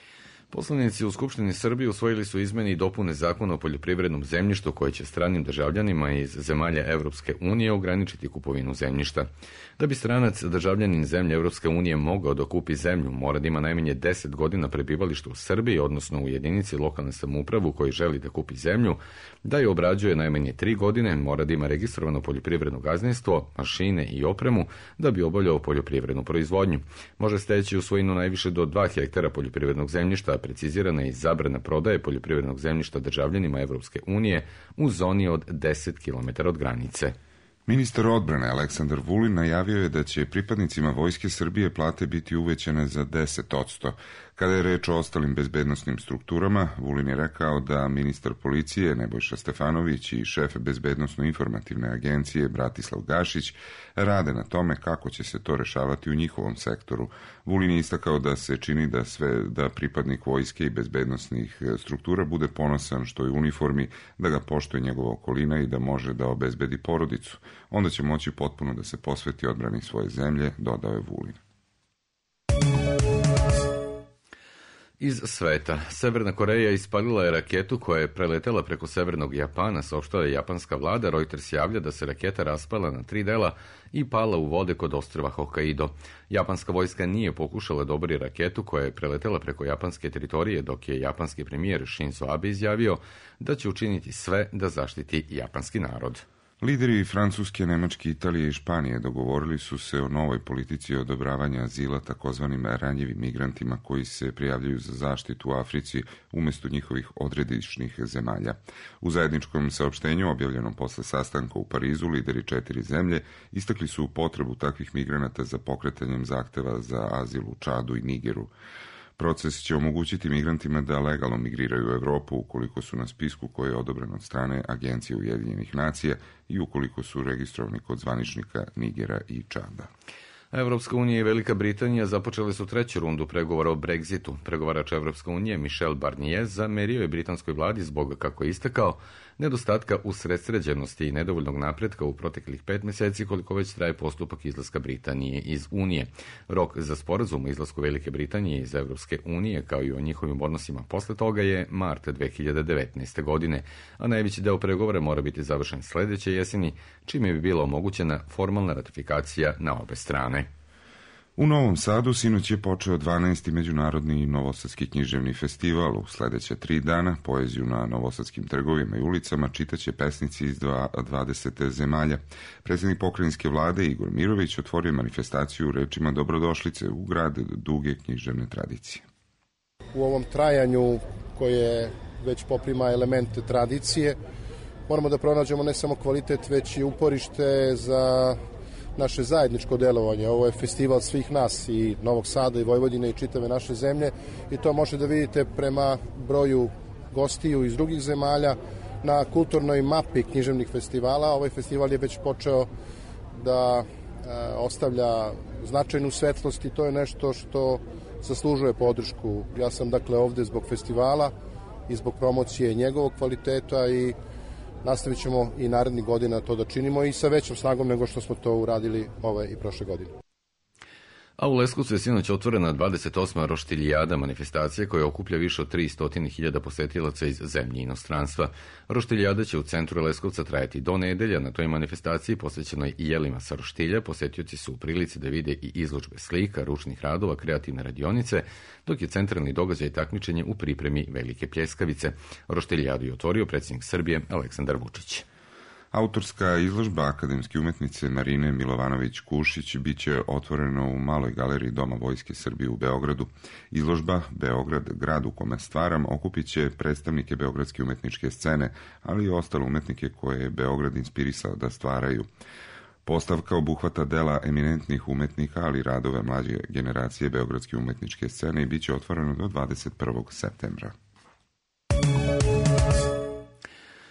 Poslanici u Skupštini Srbije usvojili su izmene i dopune Zakona o poljoprivrednom zemljištu koje će stranim državljanima iz zemalja Evropske unije ograničiti kupovinu zemljišta. Da bi stranac državljanin zemlje Evropske unije mogao da kupi zemlju, mora da ima najmanje 10 godina prebivališta u Srbiji, odnosno u jedinici lokalne samouprave u kojoj želi da kupi zemlju, da je obrađuje najmanje 3 godine, mora da ima registrovano poljoprivredno gazdinstvo, mašine i opremu da bi obavljao poljoprivrednu proizvodnju. Može steći u svojinu najviše do 2 hektara poljoprivrednog zemljišta, a precizirana je i zabrana prodaje poljoprivrednog zemljišta državljanima Evropske unije u zoni od 10 km od granice. Ministar odbrane Aleksandar Vulin najavio je da će pripadnicima Vojske Srbije plate biti uvećane za 10%. Kada je reč o ostalim bezbednosnim strukturama, Vulin je rekao da ministar policije Nebojša Stefanović i šef bezbednosno-informativne agencije Bratislav Gašić rade na tome kako će se to rešavati u njihovom sektoru. Vulin je istakao da se čini da pripadnik vojske i bezbednosnih struktura bude ponosan što je u uniformi, da ga poštuje njegova okolina i da može da obezbedi porodicu. Onda će moći potpuno da se posveti odbrani svoje zemlje, dodao je Vulin. Iz sveta. Severna Koreja ispalila je raketu koja je preletela preko severnog Japana, saopštila je japanska vlada. Reuters javlja da se raketa raspala na 3 dela i pala u vode kod ostrva Hokkaido. Japanska vojska nije pokušala da obori raketu koja je preletela preko japanske teritorije, dok je japanski premijer Shinzo Abe izjavio da će učiniti sve da zaštiti japanski narod. Lideri Francuske, Nemačke, Italije i Španije dogovorili su se o novoj politici odobravanja azila takozvanim ranjivim migrantima koji se prijavljaju za zaštitu u Africi umjesto njihovih odredišnih zemalja. U zajedničkom saopštenju objavljenom posle sastanka u Parizu, lideri 4 zemlje istakli su potrebu takvih migranata za pokretanjem zahteva za azil u Čadu i Nigeru. Proces će omogućiti migrantima da legalno migriraju u Evropu ukoliko su na spisku koji je odobren od strane Agencije Ujedinjenih nacija i ukoliko su registrovani kod zvaničnika Nigera i Čada. Evropska unija i Velika Britanija započeli su 3. rundu pregovora o Brexitu. Pregovarač Evropske unije Michel Barnier zamerio je britanskoj vladi zbog, kako je istakao, nedostatka usredsređenosti i nedovoljnog napretka u proteklih 5 mjeseci koliko već traje postupak izlaska Britanije iz Unije. Rok za sporazum o izlasku Velike Britanije iz Evropske unije, kao i o njihovim odnosima posle toga, je mart 2019. godine, a najveći deo pregovora mora biti završen sledeće jeseni, čime bi bila omogućena formalna ratifikacija na obe strane. U Novom Sadu sinoć je počeo 12. Međunarodni Novosadski književni festival. U sledeće 3 dana poeziju na novosadskim trgovima i ulicama čitaće pesnici iz 20 zemalja. Predsjednik pokrajinske vlade Igor Mirović otvorio manifestaciju rečima dobrodošlice u grad duge književne tradicije. U ovom trajanju koje već poprima elemente tradicije, moramo da pronađemo ne samo kvalitet, već i uporište za naše zajedničko delovanje. Ovo je festival svih nas, i Novog Sada i Vojvodine i čitave naše zemlje, i to možete da vidite prema broju gostiju iz drugih zemalja na kulturnoj mapi književnih festivala. Ovaj festival je već počeo da ostavlja značajnu svetlost i to je nešto što zaslužuje podršku. Ja sam dakle ovde zbog festivala i zbog promocije njegovog kvaliteta i nastavit ćemo i narednih godina to da činimo i sa većom snagom nego što smo to uradili ove i prošle godine. A u Leskovcu je sinoć otvorena 28. Roštiljada, manifestacija koja okuplja više od 300.000 posetilaca iz zemlje i inostranstva. Roštiljada će u centru Leskovca trajati do nedelja. Na toj manifestaciji, posvećenoj i jelima sa roštilja, posetioci su u prilici da vide i izložbe slika, ručnih radova, kreativne radionice, dok je centralni događaj takmičenje u pripremi Velike pljeskavice. Roštiljadu je otvorio predsjednik Srbije Aleksandar Vučić. Autorska izložba akademske umetnice Marine Milovanović-Kušić biće otvorena u maloj galeriji Doma Vojske Srbije u Beogradu. Izložba Beograd, grad u kome stvaram, okupit će predstavnike beogradske umetničke scene, ali i ostale umetnike koje je Beograd inspirisao da stvaraju. Postavka obuhvata dela eminentnih umetnika, ali i radove mlađe generacije beogradske umetničke scene i biće otvoreno do 21. septembra.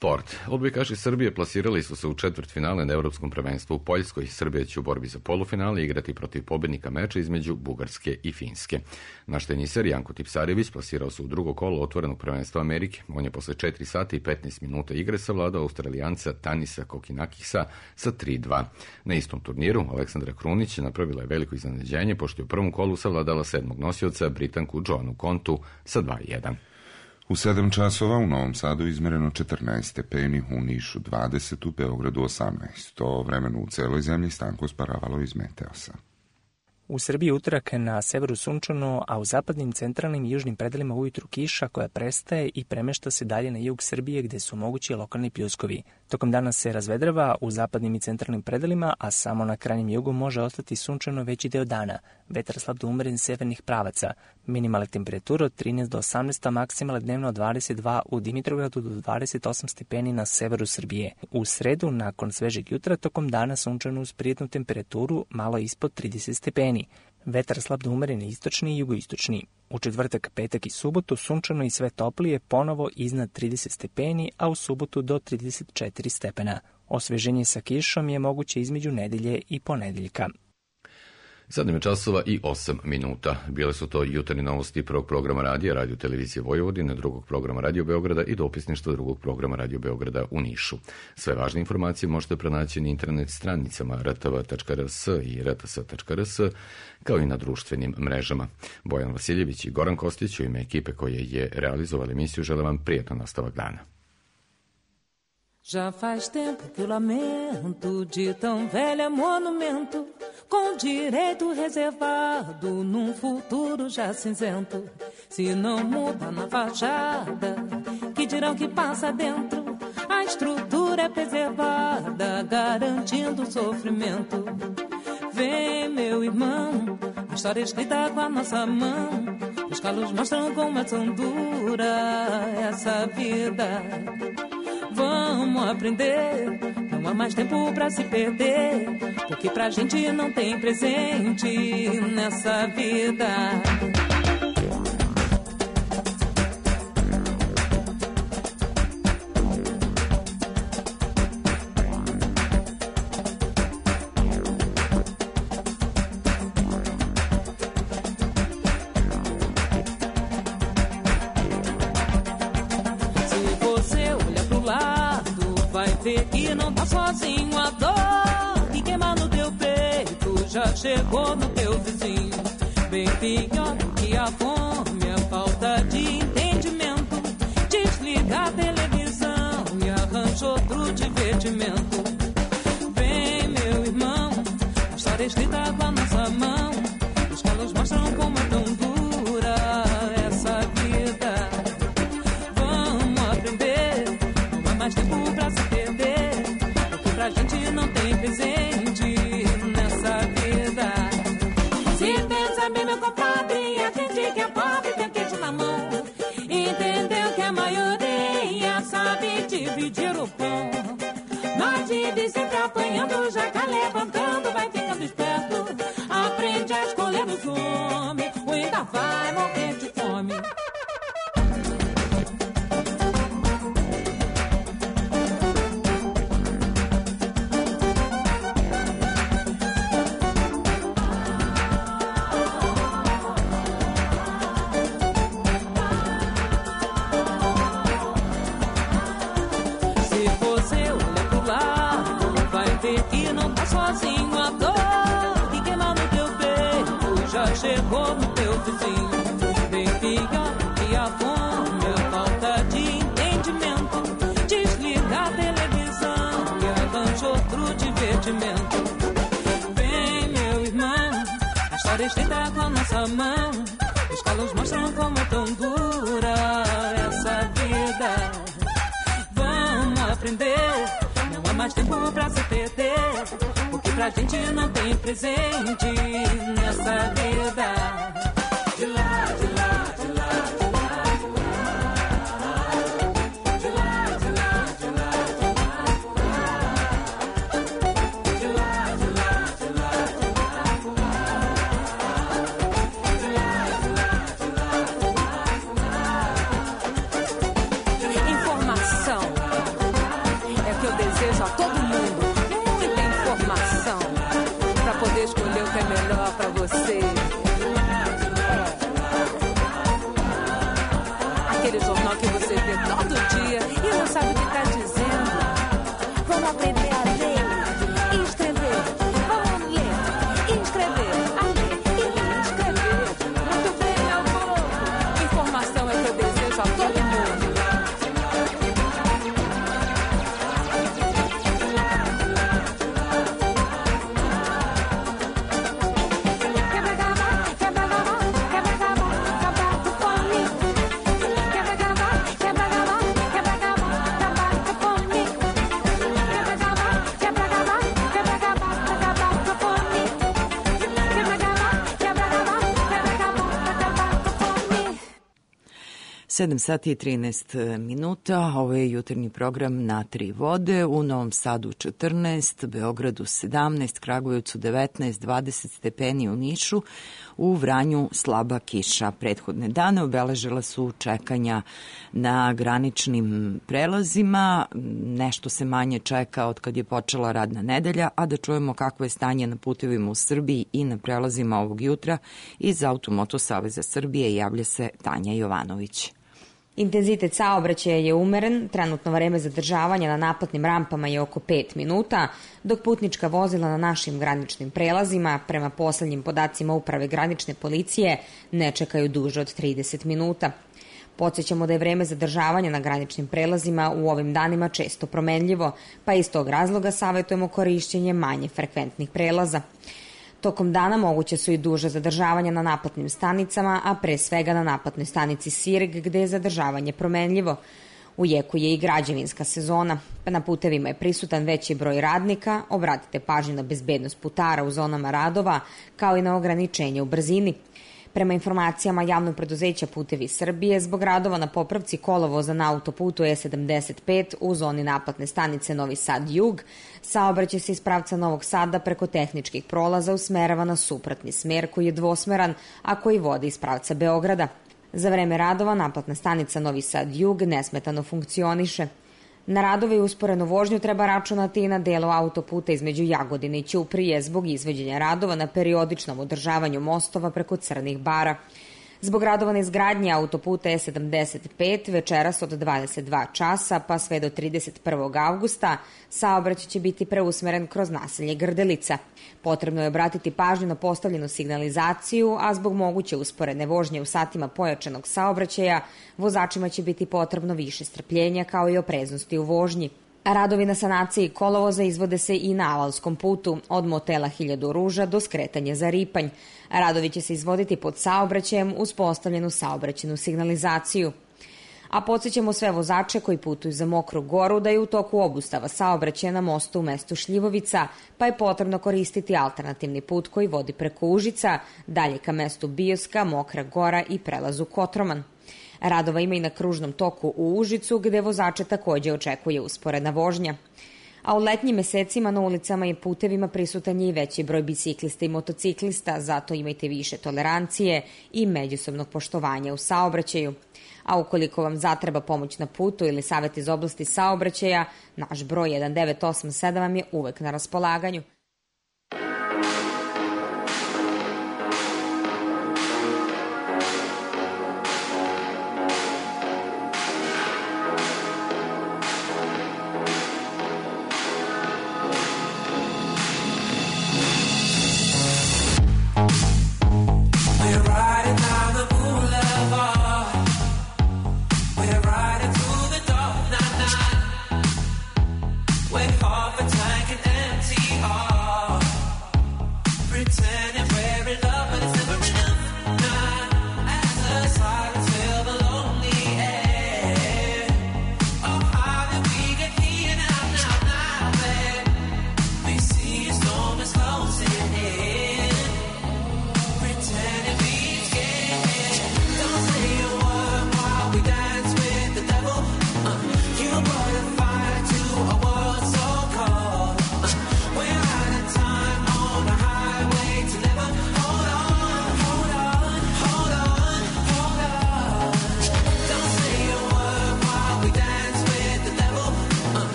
Sport. Odbojkaši Srbije plasirali su se u četvrtfinale na Evropskom prvenstvu u Poljskoj. Srbija će u borbi za polufinale igrati protiv pobednika meča između Bugarske i Finske. Naš teniser Janko Tipsarević plasirao se u drugo kolo otvorenog prvenstva Amerike. On je posle 4 sata i 15 minuta igre savladao Australijanca Tanisa Kokinakisa sa 3-2. Na istom turniru Aleksandra Krunić napravila je veliko iznenađenje pošto je u prvom kolu savladala 7. nosioca Britanku Joanu Kontu sa 2-1. U 7 časova u Novom Sadu izmereno 14 stepeni, u Nišu 20, u Beogradu 18. O vremenu u celoj zemlji Stanko Sparavalo iz Meteosa. U Srbiji utorak na severu sunčano, a u zapadnim, centralnim i južnim predelima ujutru kiša koja prestaje i premešta se dalje na jug Srbije gde su mogući lokalni pljuskovi. Tokom dana se razvedrava u zapadnim i centralnim predelima, a samo na krajnjem jugu može ostati sunčano veći deo dana. Vetar slab do umeren severnih pravaca. Minimalne temperature od 13 do 18, a maksimalne dnevno od 22 u Dimitrovgradu do 28 stepeni na severu Srbije. U sredu, nakon svežeg jutra, tokom dana sunčano uz prijetnu temperaturu malo ispod 30 stepeni. Vetar slab do umeren istočni i jugoistočni. U četvrtak, petak i subotu sunčano i sve toplije, ponovo iznad 30 stepeni, a u subotu do 34 stepena. Osveženje sa kišom je moguće između nedelje i ponedeljka. 7 časova i 8 minuta. Bile su to jutarnje novosti prvog programa radija, Radio televizije Vojvodine, drugog programa Radio Beograda i dopisništva drugog programa Radio Beograda u Nišu. Sve važne informacije možete pronaći na internet stranicama rtv.rs i rts.rs, kao i na društvenim mrežama. Bojan Vasiljević i Goran Kostić u ime ekipe koje je realizovali emisiju žele vam prijatan nastavak dana. Já faz tempo que eu lamento de tão velho monumento, com direito reservado num futuro já cinzento. Se não muda na fachada, que dirão que passa dentro? A estrutura é preservada, garantindo o sofrimento. Vem, meu irmão, a história escrita com a nossa mão. Os calos mostram como é tão dura essa vida. Vamos aprender, não há mais tempo pra se perder, porque pra gente não tem presente nessa vida. Ver que não tá sozinho, a dor que queima no teu peito já chegou no teu vizinho. Bem pior que a fome, a falta de entendimento. Desliga a televisão e arranja outro divertimento. Vem, meu irmão, a história escrita com a nossa mão. Os calos mostram como é tão dura essa vida. Vamos aprender, não há mais tempo pra se perder, porque pra gente não tem presente nessa vida. Se pensa bem, meu compadre, a gente que é pobre tem queijo na mão. Entendeu que a maioria sabe dividir o pão. Nós vive sempre apanhando, já tá levantando, vai ficando esperto. Aprende a escolher os homens, ou ainda vai morrer de fome. Sozinho, a dor que queima no teu peito já chegou no teu vizinho. Bem pior que a fome, a falta de entendimento. Desliga a televisão e arranja outro divertimento. Vem, meu irmão, a história escrita com a nossa mão. Os calos mostram como é tão dura essa vida. Vamos aprender, não há mais tempo pra se perder, porque pra gente não tem presente nessa vida. De lá, de lá, de lá, de lá, de lá, de lá, de lá, de lá, de lá, de lá, de lá, de lá. Informação você. Aquele jornal que você vê todo dia e não sabe o que está dizendo. Vamos aprender a ler e escrever. Vamos ler e escrever. A ler e escrever. Muito bem, meu povo. Informação é que eu desejo a todo mundo. Sedam sati i 13 minuta, ovo je jutarnji program na tri vode, u Novom Sadu 14, Beogradu 17, Kragujevcu 19, 20 stepeni u Nišu, u Vranju slaba kiša. Prethodne dane obeležila su čekanja na graničnim prelazima, nešto se manje čeka od kad je počela radna nedelja, a da čujemo kakvo je stanje na putevima u Srbiji i na prelazima ovog jutra iz Automoto Saveza Srbije javlja se Tanja Jovanović. Intenzitet saobraćaja je umeren, trenutno vreme zadržavanja na naplatnim rampama je oko 5 minuta, dok putnička vozila na našim graničnim prelazima, prema poslednjim podacima Uprave granične policije, ne čekaju duže od 30 minuta. Podsećamo da je vreme zadržavanja na graničnim prelazima u ovim danima često promenljivo, pa iz tog razloga savjetujemo korišćenje manje frekventnih prelaza. Tokom dana moguće su i duže zadržavanja na naplatnim stanicama, a pre svega na naplatnoj stanici Sirg, gde je zadržavanje promenljivo. U jeku je i građevinska sezona. Na putevima je prisutan veći broj radnika, obratite pažnju na bezbednost putara u zonama radova, kao i na ograničenje u brzini. Prema informacijama Javnog preduzeća Putevi Srbije, zbog radova na popravci kolovoza na autoputu E75 u zoni naplatne stanice Novi Sad Jug, saobraćaj se iz pravca Novog Sada preko tehničkih prolaza usmerava na suprotni smer koji je dvosmeran, a koji vodi iz pravca Beograda. Za vreme radova naplatna stanica Novi Sad Jug nesmetano funkcioniše. Na radove i usporenu vožnju treba računati i na delu autoputa između Jagodine i Ćuprije zbog izvođenja radova na periodičnom održavanju mostova preko Crnih bara. Zbog radova na izgradnji autoputa E75 večeras od 22 časa pa sve do 31. avgusta saobraćaj će biti preusmeren kroz naselje Grdelica. Potrebno je obratiti pažnju na postavljenu signalizaciju, a zbog moguće usporene vožnje u satima pojačanog saobraćaja vozačima će biti potrebno više strpljenja kao i opreznosti u vožnji. Radovi na sanaciji kolovoza izvode se i na Avalskom putu, od motela 1000 Ruža do skretanja za Ripanj. Radovi će se izvoditi pod saobraćajem uz postavljenu saobraćenu signalizaciju. A podsjećamo sve vozače koji putuju za Mokru Goru da je u toku obustava saobraćaja na mostu u mestu Šljivovica, pa je potrebno koristiti alternativni put koji vodi preko Užica, dalje ka mestu Bioska, Mokra Gora i prelazu Kotroman. Radova ima i na kružnom toku u Užicu, gde vozače takođe očekuje usporena vožnja. A u letnjim mesecima na ulicama i putevima prisutan je i veći broj biciklista i motociklista, zato imajte više tolerancije i međusobnog poštovanja u saobraćaju. A ukoliko vam zatreba pomoć na putu ili savjet iz oblasti saobraćaja, naš broj 1987 vam je uvek na raspolaganju. Half a tank and empty heart.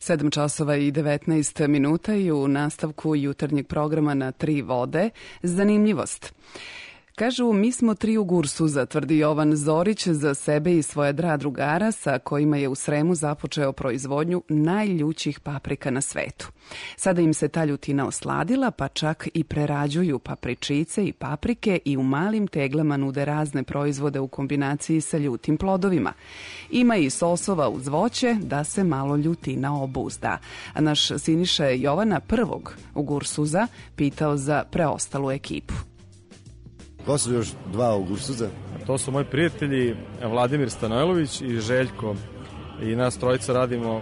7 časova i 19 minuta i u nastavku jutarnjeg programa na Tri vode zanimljivost. Kažu, mi smo tri u Gursuza, tvrdi Jovan Zorić za sebe i svoje drugara sa kojima je u Sremu započeo proizvodnju najljućih paprika na svetu. Sada im se ta ljutina osladila, pa čak i prerađuju papričice i paprike i u malim teglama nude razne proizvode u kombinaciji sa ljutim plodovima. Ima i sosova uz voće da se malo ljutina obuzda. A naš Siniša je Jovana prvog u Gursuza pitao za preostalu ekipu. Ko su još dva u Gursuza? To su moji prijatelji Vladimir Stanojlović i Željko. I nas trojica radimo,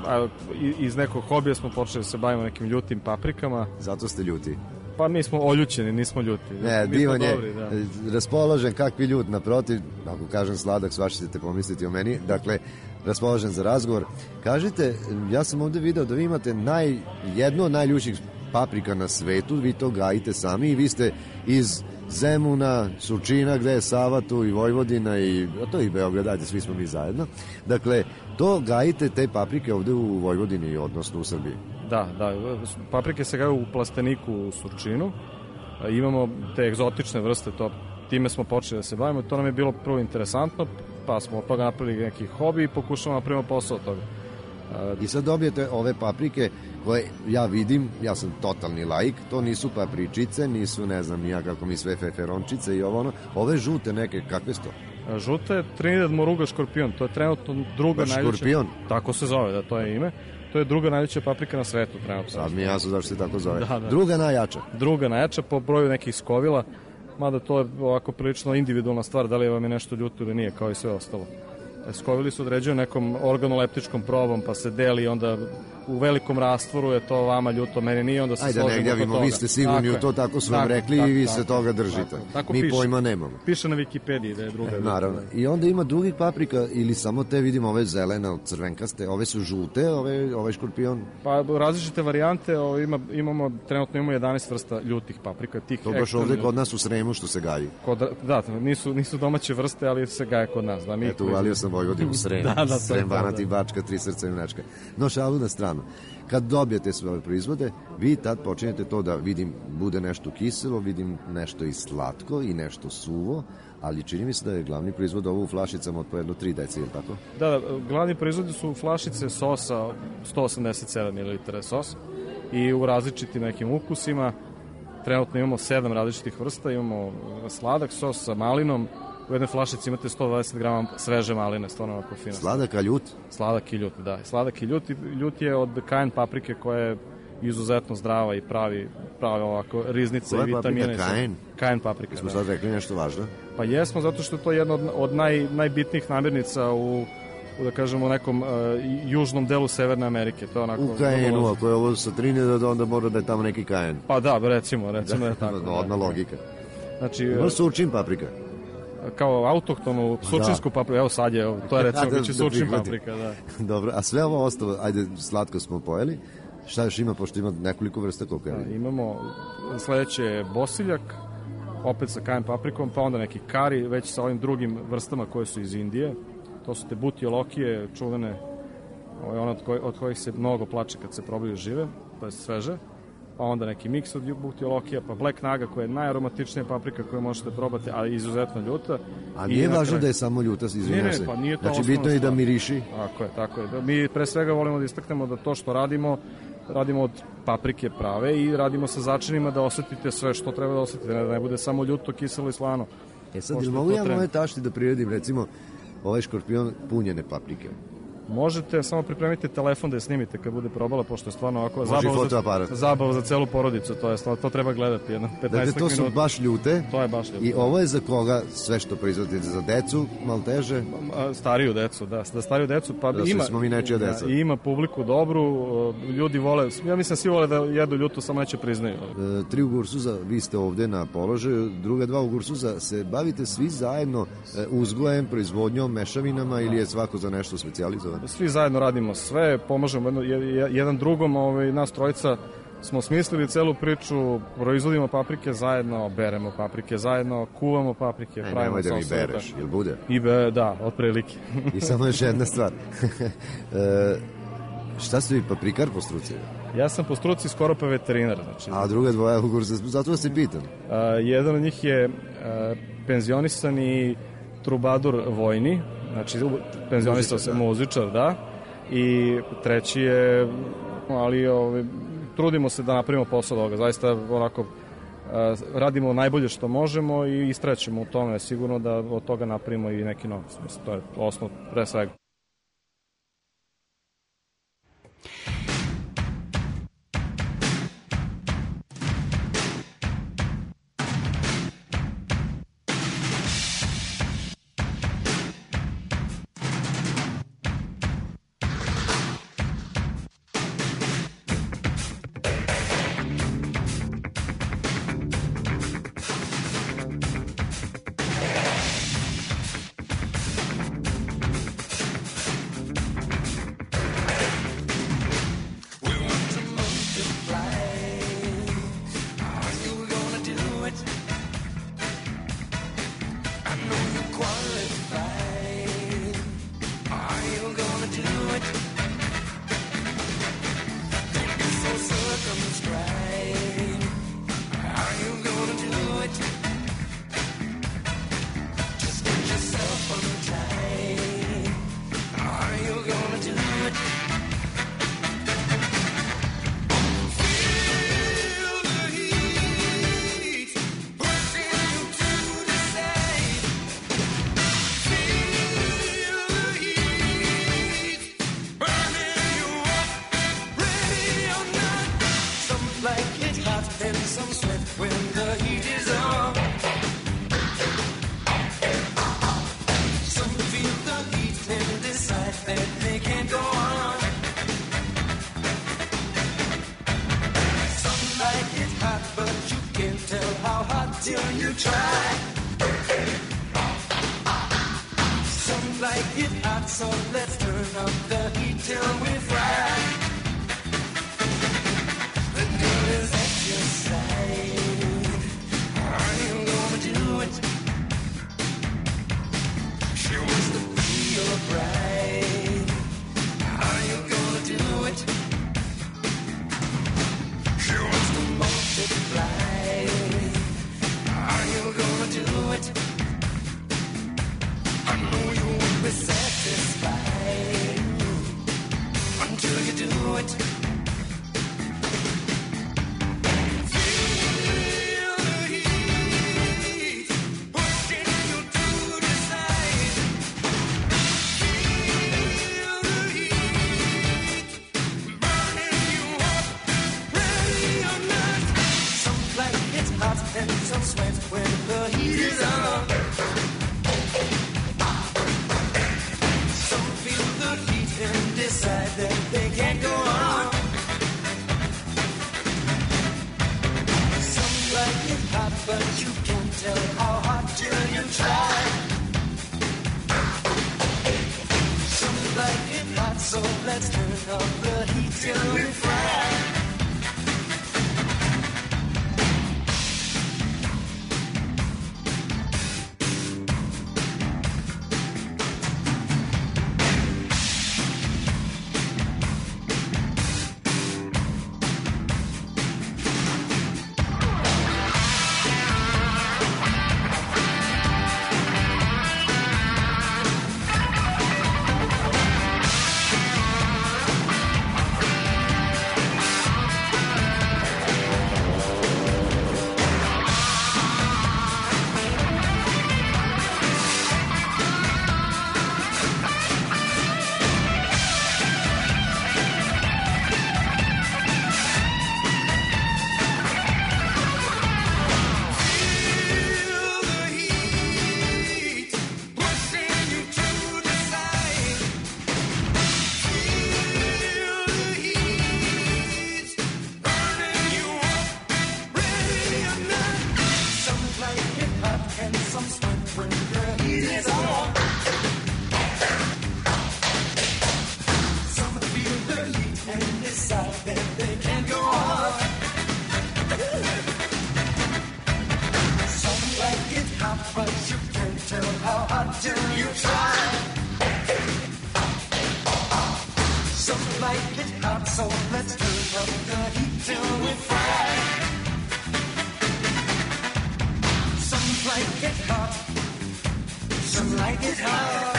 iz nekog hobija smo počeli da se bavimo nekim ljutim paprikama. Zato ste ljuti? Pa mi smo oljućeni, nismo ljuti. Ne, divan je, raspoložen, kakvi ljut, naprotiv, ako kažem sladak, svašta ćete pomisliti o meni, dakle, raspoložen za razgovor. Kažite, ja sam ovde video da vi imate jednu od najljućih paprika na svetu, vi to gajite sami i vi ste iz Zemuna, Surčina, gde je Sava tu i Vojvodina i to i Beograd, ajde, svi smo mi zajedno. Dakle, to gajite te paprike ovde u Vojvodini, odnosno u Srbiji. Da, paprike se gaju u plasteniku u Surčinu. Imamo te egzotične vrste, time smo počeli da se bavimo. To nam je bilo prvo interesantno, pa smo od toga napravili neki hobi i pokušamo napravimo posao od toga. I sad dobijete ove paprike koje ja vidim, ja sam totalni laik, to nisu papričice, nisu ne znam ja kako mi sve feferončice i ovo ono, ove žute neke, kakve su to? Žute je Trinidad Moruga škorpion, to je trenutno druga najljepša. Škorpion? Tako se zove, da, to je ime. To je druga najljepša paprika na svetu trenutno. Sad mi je jasno zašto se tako zove. Da. Druga najjača? Druga najjača po broju nekih skovila, mada to je ovako prilično individualna stvar, da li vam je nešto ljuto ili nije, kao i sve ostalo. Skovili su određuju nekom organoleptičkom probom, pa se deli, onda u velikom rastvoru je to vama ljuto, meni nije, onda se složimo oko toga. Ajde, ne gnjavimo, vi ste sigurni u to, tako su vam rekli i vi se toga držite. Mi pojma nemamo. Piše na Wikipediji da je druga. Naravno. I onda ima drugih paprika ili samo te, vidimo, ove zelene, crvenkaste, ove su žute, ove škorpion? Pa različite varijante, trenutno imamo 11 vrsta ljutih paprika. To baš ovde kod nas u Sremu što se gaji. Da, nisu domaće vrste, ali se gaje kod nas. Eto, uvalio sam Vojvodinu, Srem, Srem, Banat i Bačka, 3 srca i mlečka. No, šalu na stranu. Kad dobijete svoje proizvode, vi tad počinjete to da vidim bude nešto kiselo, vidim nešto i slatko i nešto suvo, ali čini mi se da je glavni proizvod ovo u flašicama od po jedno 3 deci, je li tako? Da, glavni proizvodi su flašice sosa, 187 ml sos i u različitim nekim ukusima. Trenutno imamo 7 različitih vrsta, imamo sladak sos sa malinom, u jednoj flašici imate 120 grama sveže maline, stvarno ovako fino. Sladak, a ljut? Sladak i ljut, da. Sladak i ljut. Ljut je od Cayenne paprike koja je izuzetno zdrava i pravi ovako riznice i vitamine. Koja je paprika? Cayenne paprika, smo sad rekli nešto važno? Pa jesmo, zato što to je jedna od najbitnijih namirnica u da kažemo, nekom južnom delu Severne Amerike. To je onako, u Cayenneu, ako je ovo sa Trinidad, onda mora da je tamo neki Cayenne. Pa da, recimo da je tako. Odna logika. Znači, ima Surčin paprika? Kao autohtonu surčinsku papriku, evo sad je, to je recimo biće Surčin paprika, da. Dobro, a sve ovo ostalo, ajde, slatko smo pojeli, šta još ima, pošto ima nekoliko vrsta koliko je? Imamo, sledeće je bosiljak, opet sa Cayenne paprikom, pa onda neki kari, već sa ovim drugim vrstama koje su iz Indije, to su te butiolokije, čuvene, one od kojih se mnogo plače kad se probaju žive, to je sveže, pa onda neki miks od butiolokija, pa Black Naga koja je najaromatičnija paprika koju možete probati, ali izuzetno ljuta. A nije važno da je samo ljuta, izvinjam se. Ne, pa nije to znači bitno je da miriši. Tako je. Mi pre svega volimo da istaknemo da to što radimo od paprike prave i radimo sa začinima da osetite sve što treba da osetite, da ne bude samo ljuto, kiselo i slano. Sad, ili mogu ja moje tašti da priredim, recimo, ovaj škorpion punjene paprike? Možete, samo pripremite telefon da je snimite kad bude probala, pošto je stvarno ovako zabava za celu porodicu, to treba gledati jedno 15 minuta. Dakle, to su baš ljute. To je baš ljute. I ovo je za koga sve što proizvodite? Za decu, malo teže? Stariju decu, da. Za stariju decu, pa da smo mi nečija deca. I ima publiku dobru, ljudi vole, ja mislim svi vole da jedu ljutu, samo neće priznaju. 3 u Gursuza, vi ste ovde na položaju, druga 2 u Gursuza, se bavite svi zajedno uzgojem, proizvodnjom, mešavinama ili je svako za nešto specijalizovano? Svi zajedno radimo sve, pomažemo jedan drugom, nas trojica smo smislili celu priču, proizvodimo paprike zajedno, beremo paprike zajedno, kuvamo paprike, pravimo sosove. Nemoj da mi bereš, jel bude? Da, otprilike. I samo još jedna stvar. Šta ste vi, paprikar po struci? Ja sam po struci skoro pa veterinar. Znači, a druga dvoja u kursu, zato vas se pitam. Jedan od njih je penzionisani trubadur vojni, znači penzionisao se muzičar, da, i treći je, ali trudimo se da napravimo posao od ovoga, zaista onako radimo najbolje što možemo i istraćemo u tome, sigurno da od toga napravimo i neki novac, mislim, to je osnov pre svega. Some like it like it hot.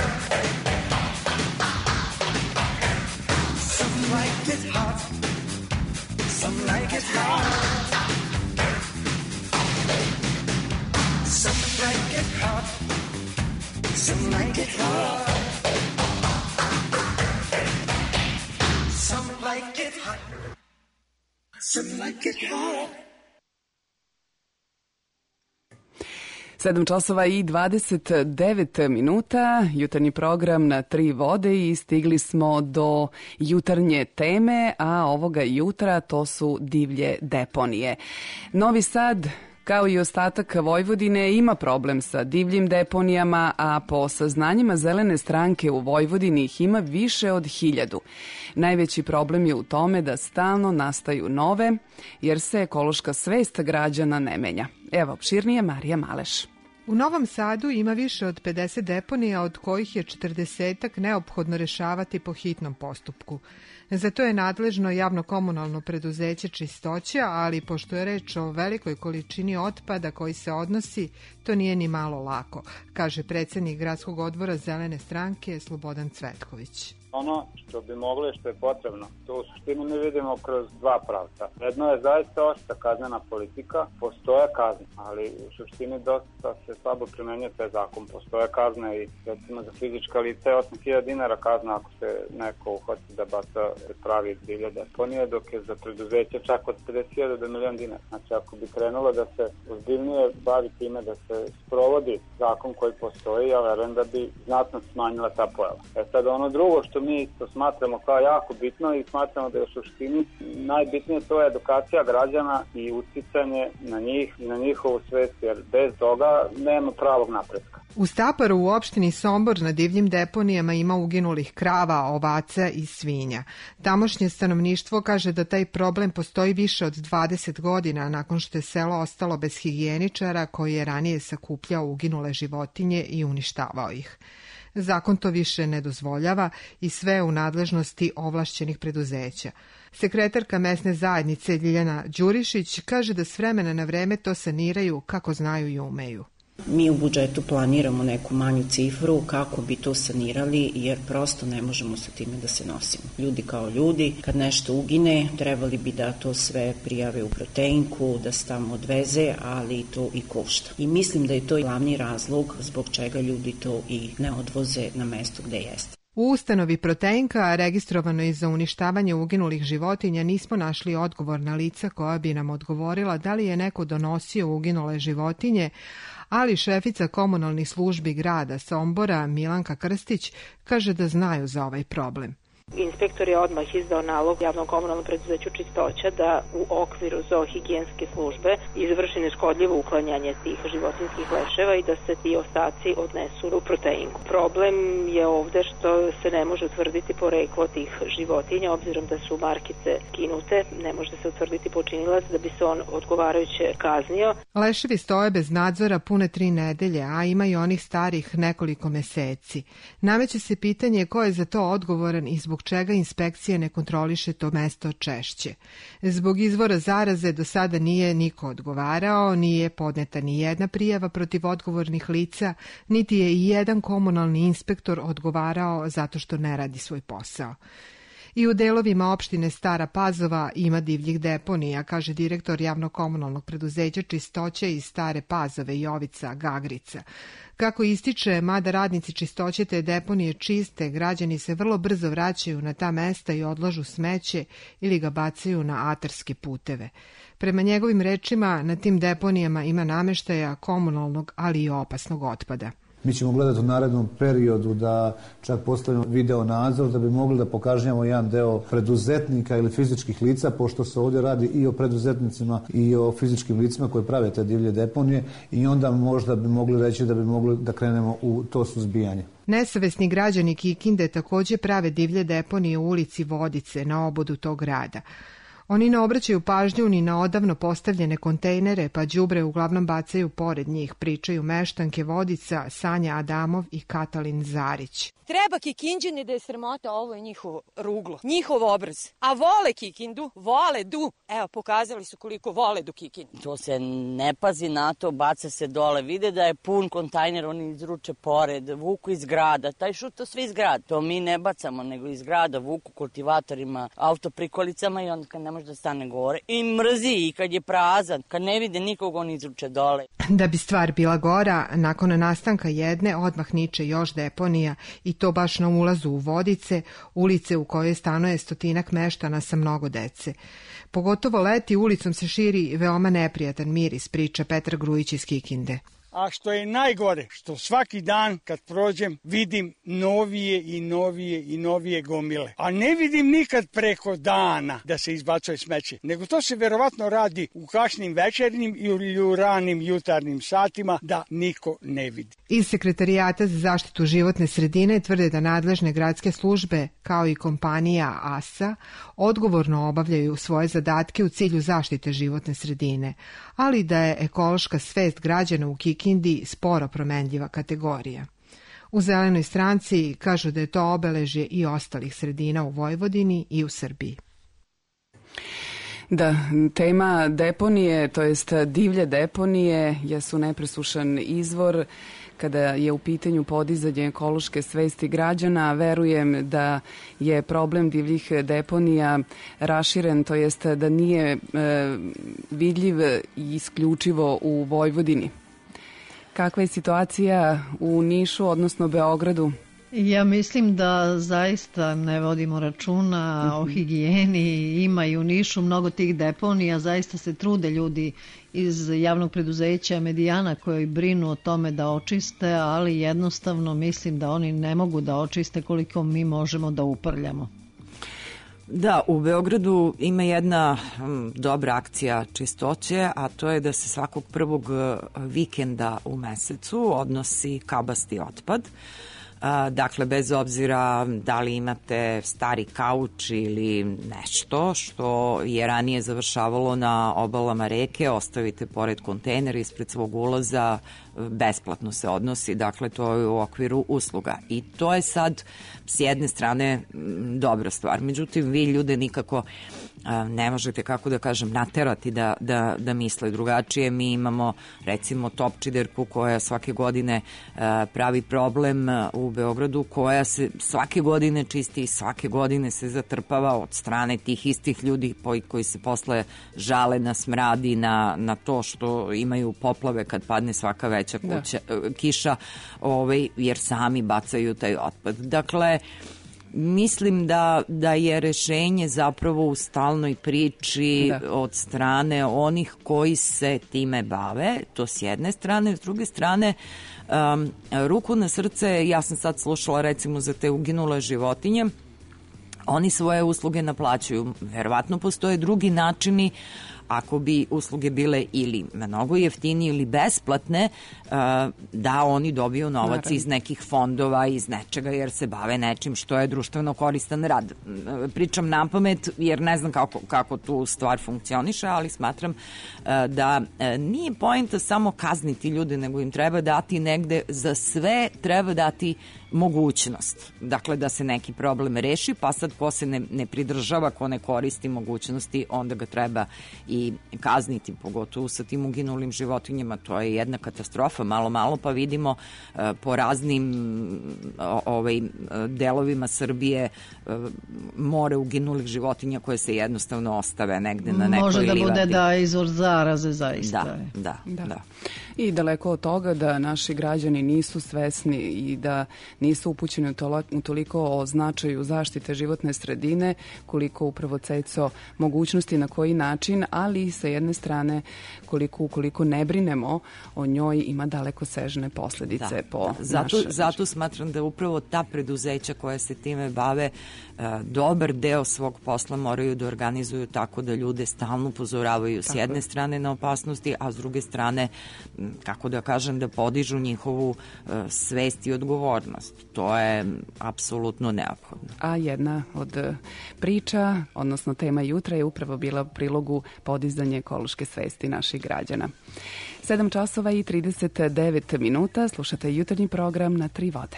Some like it hot. Some like it hot. Some like it hot. Some like it hot. Some like it hot. Some like it hot. 7 časova i 29 minuta, jutarnji program na Tri vode i stigli smo do jutarnje teme, a ovoga jutra to su divlje deponije. Novi Sad, kao i ostatak Vojvodine, ima problem sa divljim deponijama, a po saznanjima Zelene stranke u Vojvodini ih ima više od 1000. Najveći problem je u tome da stalno nastaju nove, jer se ekološka svest građana ne menja. Evo, opširnije Marija Maleš. U Novom Sadu ima više od 50 deponija, od kojih je 40-ak neophodno rešavati po hitnom postupku. Za to je nadležno javno-komunalno preduzeće Čistoća, ali pošto je reč o velikoj količini otpada koji se odnosi, to nije ni malo lako, kaže predsjednik Gradskog odbora Zelene stranke Slobodan Cvetković. Ono što bi moglo i što je potrebno, to u suštini mi vidimo kroz dva pravca. Jedno je zaista oštra kaznena politika, postoje kazne, ali u suštini dosta se slabo primenjuje taj zakon. Postoje kazne i recimo za fizička lica je 8.000 dinara kazna ako se neko uhvati da baca pravi divlje deponije, dok je za preduzeće čak od 50.000 do 1.000.000 dinara. Znači ako bi krenulo da se ozbiljnije bavi time da se sprovodi zakon koji postoji, ja verujem da bi znatno smanjila ta pojava. Sad ono drugo što mi isto smatramo kao jako bitno i smatramo da je u suštini najbitnije, to je edukacija građana i uticanje na njih i na njihovu svest, jer bez toga nema pravog napretka. U Staparu u opštini Sombor na divljim deponijama ima uginulih krava, ovaca i svinja. Tamošnje stanovništvo kaže da taj problem postoji više od 20 godina nakon što je selo ostalo bez higijeničara koji je ranije sakupljao uginule životinje i uništavao ih. Zakon to više ne dozvoljava i sve u nadležnosti ovlašćenih preduzeća. Sekretarka mesne zajednice Ljiljana Đurišić kaže da s vremena na vreme to saniraju kako znaju i umeju. Mi u budžetu planiramo neku manju cifru kako bi to sanirali, jer prosto ne možemo sa time da se nosimo. Ljudi kao ljudi, kad nešto ugine, trebali bi da to sve prijave u proteinku, da se tamo odveze, ali to i košta. I mislim da je to glavni razlog zbog čega ljudi to i ne odvoze na mesto gde jeste. U ustanovi Proteinka, registrovano je za uništavanje uginulih životinja, nismo našli odgovorna lica koja bi nam odgovorila da li je neko donosio uginule životinje, ali šefica komunalnih službi grada Sombora, Milanka Krstić, kaže da znaju za ovaj problem. Inspektor je odmah izdao nalog javnom komunalnom preduzeću Čistoća da u okviru zoohigijenske službe izvrši neškodljivo uklanjanje tih životinjskih leševa i da se ti ostaci odnesu u proteinku. Problem je ovde što se ne može utvrditi poreklo tih životinja, obzirom da su markice skinute, ne može se utvrditi počinilac da bi se on odgovarajuće kaznio. Leševi stoje bez nadzora pune 3 nedelje, a ima i onih starih nekoliko meseci. Nameće se pitanje ko je za to odgovoran i zbog čega inspekcija ne kontroliše to mesto češće. Zbog izvora zaraze do sada nije niko odgovarao, nije podneta ni jedna prijava protiv odgovornih lica, niti je i jedan komunalni inspektor odgovarao zato što ne radi svoj posao. I u delovima opštine Stara Pazova ima divljih deponija, kaže direktor javno-komunalnog preduzeća Čistoće iz Stare Pazove Jovica Gagrica. Kako ističe, mada radnici Čistoće te deponije čiste, građani se vrlo brzo vraćaju na ta mesta i odlažu smeće ili ga bacaju na atarske puteve. Prema njegovim rečima, na tim deponijama ima nameštaja komunalnog, ali i opasnog otpada. Mi ćemo gledati u narednom periodu da čak postavimo video nadzor da bi mogli da pokažnjamo jedan deo preduzetnika ili fizičkih lica, pošto se ovdje radi i o preduzetnicima i o fizičkim licima koji prave te divlje deponije, i onda možda bi mogli reći da bi mogli da krenemo u to suzbijanje. Nesavesni građani Kikinde također prave divlje deponije u ulici Vodice na obodu tog grada. Oni ne obraćaju pažnju ni na odavno postavljene kontejnere, pa đubre uglavnom bacaju pored njih, pričaju meštanke Vodica, Sanja Adamov i Katalin Zarić. Treba Kikinđani da je sramota, ovo je njihovo ruglo, njihov obraz. A vole Kikindu, vole Du. Evo, pokazali su koliko vole Du Kikindu. To se ne pazi na to, baca se dole. Vide da je pun kontejner, oni izruče pored, vuku iz grada. Taj šut to sve iz grada. To mi ne bacamo, nego iz grada vuku kultivatorima, autoprikolicama i onda kad ne može da stane gore. I mrzi i kad je prazan, kad ne vide nikog, oni izruče dole. Da bi stvar bila gora, nakon nastanka jedne odmah niče još deponija i to baš na ulazu u Vodice, ulice u kojoj stanuje 100 meštana sa mnogo dece. Pogotovo leti ulicom se širi veoma neprijatan miris, priča Petar Grujić iz Kikinde. A što je najgore, što svaki dan kad prođem vidim novije i novije i novije gomile. A ne vidim nikad preko dana da se izbacuje smeće, nego to se verovatno radi u kasnim večernjim ili u ranim jutarnjim satima da niko ne vidi. Iz Sekretarijata za zaštitu životne sredine tvrde da nadležne gradske službe, kao i kompanija ASA, odgovorno obavljaju svoje zadatke u cilju zaštite životne sredine, ali da je ekološka svest građana u Kikindi sporo promenljiva kategorija. U Zelenoj stranci kažu da je to obeležje i ostalih sredina u Vojvodini i u Srbiji. Da, tema deponije, to jest divlje deponije, jesu nepresušan izvor kada je u pitanju podizanje ekološke svesti građana. Verujem da je problem divljih deponija raširen, to jest da nije vidljiv i isključivo u Vojvodini. Kakva je situacija u Nišu, odnosno Beogradu? Ja mislim da zaista ne vodimo računa o higijeni. Ima i u Nišu mnogo tih deponija. Zaista se trude ljudi iz javnog preduzeća Medijana koji brinu o tome da očiste, ali jednostavno mislim da oni ne mogu da očiste koliko mi možemo da uprljamo. Da, u Beogradu ima jedna dobra akcija čistoće, a to je da se svakog prvog vikenda u mesecu odnosi kabasti otpad. Dakle, bez obzira da li imate stari kauč ili nešto što je ranije završavalo na obalama reke, ostavite pored kontejnera ispred svog ulaza, besplatno se odnosi, dakle to je u okviru usluga. I to je sad s jedne strane dobra stvar. Međutim, vi ljude nikako ne možete, kako da kažem, naterati da misle drugačije. Mi imamo recimo Topčiderku koja svake godine pravi problem u Beogradu, koja se svake godine čisti i svake godine se zatrpava od strane tih istih ljudi koji se posle žale na smrad i na to što imaju poplave kad padne svaka veća kiša, jer sami bacaju taj otpad. Dakle, mislim da je rešenje zapravo u stalnoj priči od strane onih koji se time bave, to s jedne strane. S druge strane, ruku na srce, ja sam sad slušala recimo za te uginule životinje, oni svoje usluge naplaćuju. Verovatno postoje drugi načini. Ako bi usluge bile ili mnogo jeftinije ili besplatne, da oni dobiju novac iz nekih fondova, iz nečega, jer se bave nečim što je društveno koristan rad. Pričam napamet jer ne znam kako tu stvar funkcioniše, ali smatram da nije poenta samo kazniti ljude, nego im treba dati negde, za sve treba dati mogućnost. Dakle, da se neki problem reši, pa sad ko se ne pridržava, ko ne koristi mogućnosti, onda ga treba i kazniti, pogotovo sa tim uginulim životinjama. To je jedna katastrofa. Malo pa vidimo po raznim delovima Srbije more uginulih životinja koje se jednostavno ostave negde na nekoj livadi. Može da bude da je izvor zaraze zaista. Da. I daleko od toga da naši građani nisu svesni i da nisu upućeni u toliko o značaju zaštite životne sredine, koliko upravo Ceco mogućnosti na koji način, a ali sa jedne strane ukoliko ne brinemo o njoj ima dalekosežne posledice po naše. Zato smatram da upravo ta preduzeća koja se time bave dobar deo svog posla moraju da organizuju tako da ljude stalno upozoravaju s jedne strane na opasnosti, a s druge strane, kako da kažem, da podižu njihovu svest i odgovornost. To je apsolutno neophodno. A jedna od priča, odnosno tema jutra je upravo bila u prilogu podizanje ekološke svesti naših građana. 7 časova i 39 minuta, slušate jutarnji program na 3 vode.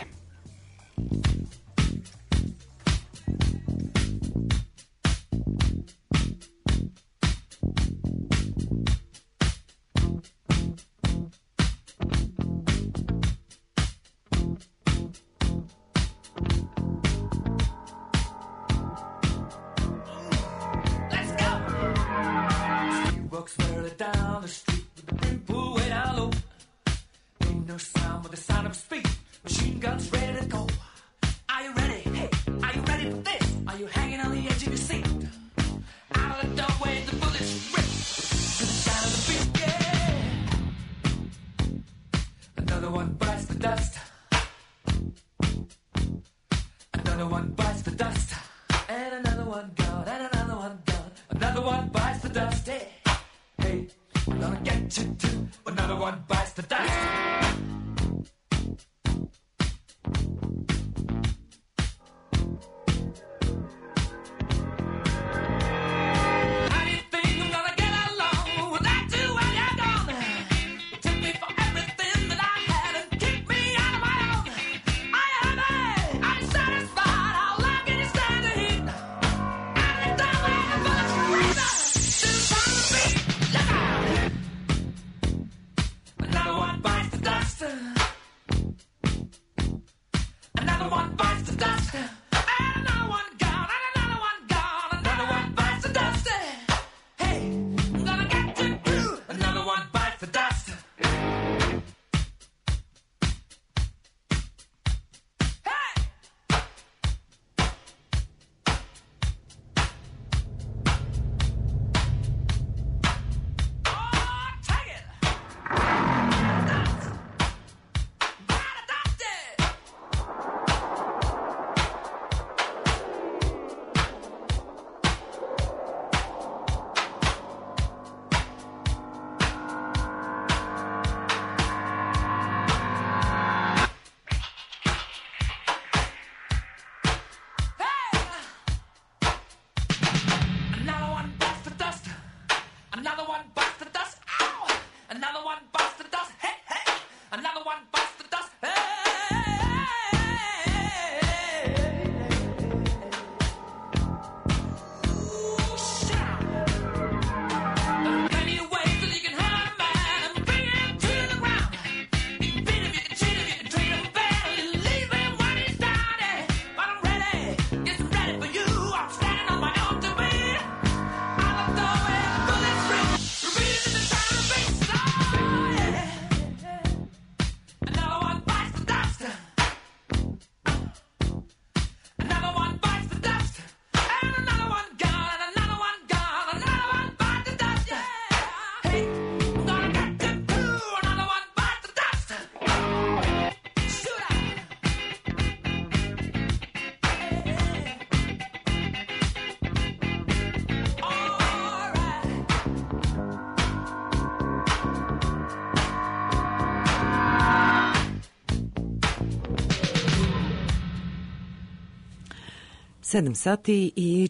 Sedam sati i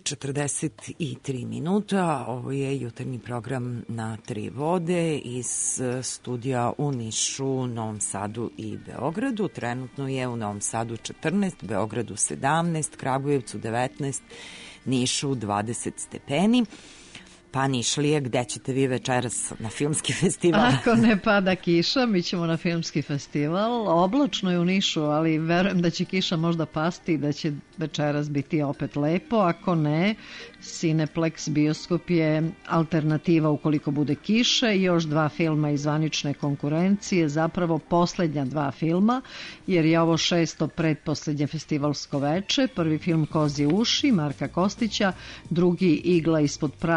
43 minuta. Ovo je jutarnji program na 3 vode iz studija u Nišu, Novom Sadu i Beogradu. Trenutno je u Novom Sadu 14, Beogradu 17, Kragujevcu 19, Nišu 20 stepeni. Pa Nišlije, gde ćete vi večeras na filmski festival? Ako ne pada kiša, mi ćemo na filmski festival. Oblačno je u Nišu, ali verujem da će kiša možda pasti i da će večeras biti opet lepo. Ako ne, Cineplex bioskop je alternativa ukoliko bude kiša i još 2 filma iz zvanične konkurencije, zapravo poslednja 2 filma, jer je ovo 6. pretposlednje festivalsko veče. Prvi film Kozje uši Marka Kostića, drugi Igla ispod praga Ivana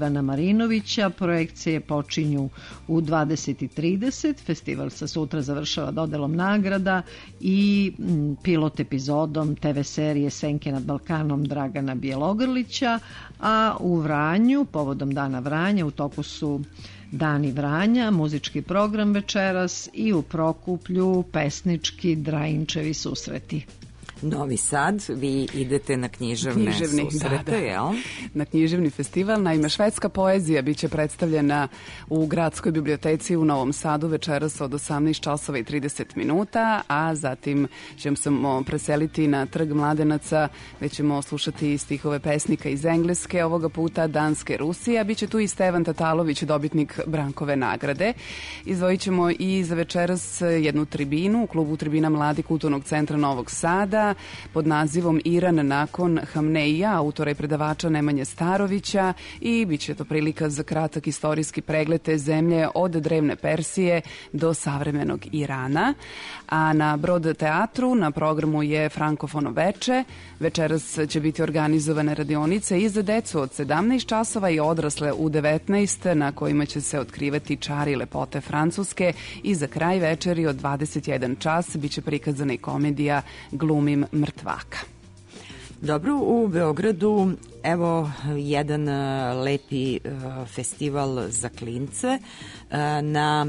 Ivana Marinovića. Projekcije počinju u 20:30. Festival se sutra završava dodelom nagrada i pilot epizodom TV serije Senke nad Balkanom Dragana Bjelogrlića, a u Vranju, povodom Dana Vranja, u toku su Dani Vranja, muzički program večeras i u Prokuplju pesnički Drajinčevi susreti. Novi Sad, vi idete na književne susrete, jel? Na književni festival. Naime, švedska poezija biće predstavljena u Gradskoj biblioteci u Novom Sadu večeras od 18 časova i 30 minuta, a zatim ćemo se preseliti na Trg Mladenaca, gde ćemo slušati stihove pesnika iz Engleske, ovoga puta Danske Rusije. Biće tu i Stevan Tatalović, dobitnik Brankove nagrade. Izdvojit ćemo i za večeras jednu tribinu u klubu Tribina Mladi Kulturnog centra Novog Sada pod nazivom Iran nakon Hamneija, autora i predavača Nemanje Starovića, i bit će to prilika za kratak istorijski pregled te zemlje od drevne Persije do savremenog Irana. A na Brod teatru na programu je Frankofono veče. Večeras će biti organizovane radionice i za decu od 17 časova i odrasle u 19, na kojima će se otkrivati čari i lepote Francuske, i za kraj večeri od 21 čas biće prikazana i komedija Glumim mrtvaka. Dobro, u Beogradu evo jedan lepi festival za klince na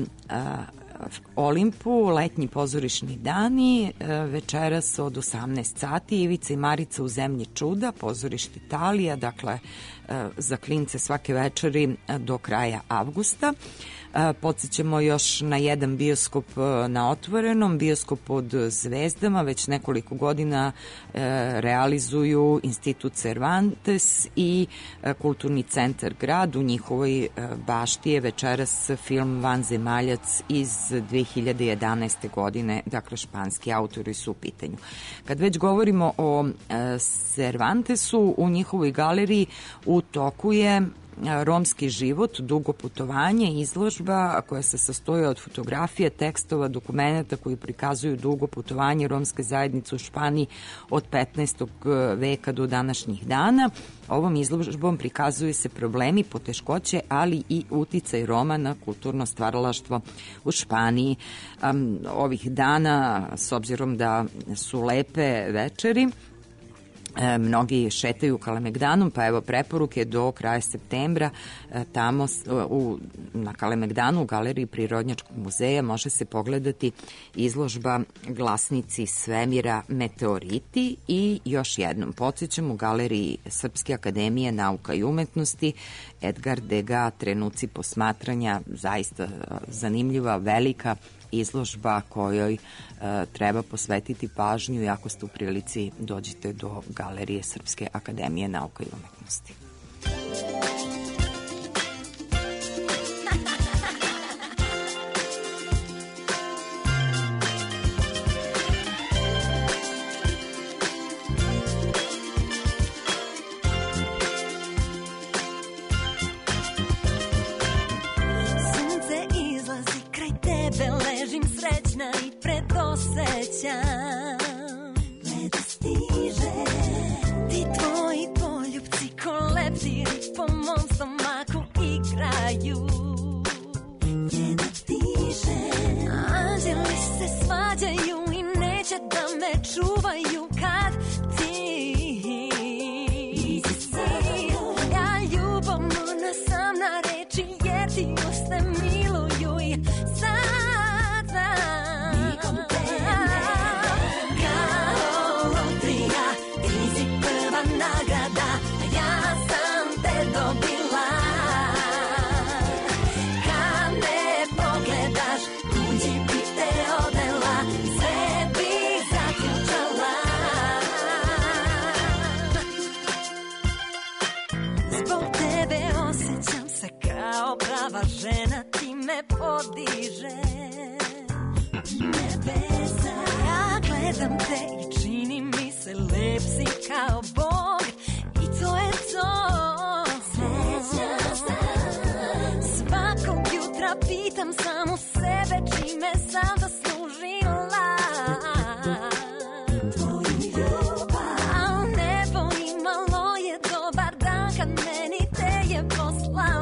Olimpu, letnji pozorišni dani, večeras od 18 sati, Ivica i Marica u zemlji čuda, pozorište Italija, dakle za klince svake večeri do kraja avgusta. Podsjećamo još na jedan bioskop na otvorenom, bioskop pod zvezdama, već nekoliko godina realizuju Institut Cervantes i Kulturni centar Grad. U njihovoj bašti je večeras film Vanzemaljac iz 2011. godine, dakle španski autori su u pitanju. Kad već govorimo o Cervantesu, u njihovoj galeriji u toku je Romski život, dugo putovanje, izložba koja se sastoji od fotografije, tekstova, dokumenta koji prikazuju dugo putovanje romske zajednice u Španiji od 15. veka do današnjih dana. Ovom izložbom prikazuju se problemi, poteškoće, ali i uticaj Roma na kulturno stvaralaštvo u Španiji. Ovih dana, s obzirom da su lepe večeri, mnogi šetaju Kalemegdanom, pa evo preporuke do kraja septembra tamo na Kalemegdanu u galeriji Prirodnjačkog muzeja može se pogledati izložba Glasnici svemira meteoriti. I još jednom podsjećam, u galeriji Srpske akademije nauka i umetnosti Edgar Degas, Trenuci posmatranja, zaista zanimljiva, velika izložba kojoj treba posvetiti pažnju i ako ste u prilici dođite do galerije Srpske akademije nauka i umetnosti. Ledo stiže, ti tvoji poljupci ko leptiri po mom stomaku igraju. Ledo stiže, anđeli se svađaju i neće da me čuvaju kad ti si. Ja ljubavno nasam na reči jer ti uste miluju i sada nikom te nagrada, ja sam te dobila. Kad me pogledaš, kući bi te odela, sve bi zaključala. Zbog tebe osjećam se kao prava žena, ti me podiže nebesa. Ja gledam te i čini mi se lep si kao Bog i to je to. Srećna sam. Svakog jutra pitam samu sebe čime sam zaslužila tvoju ljubav. Al nebo imalo je dobar dan kad meni te je poslao.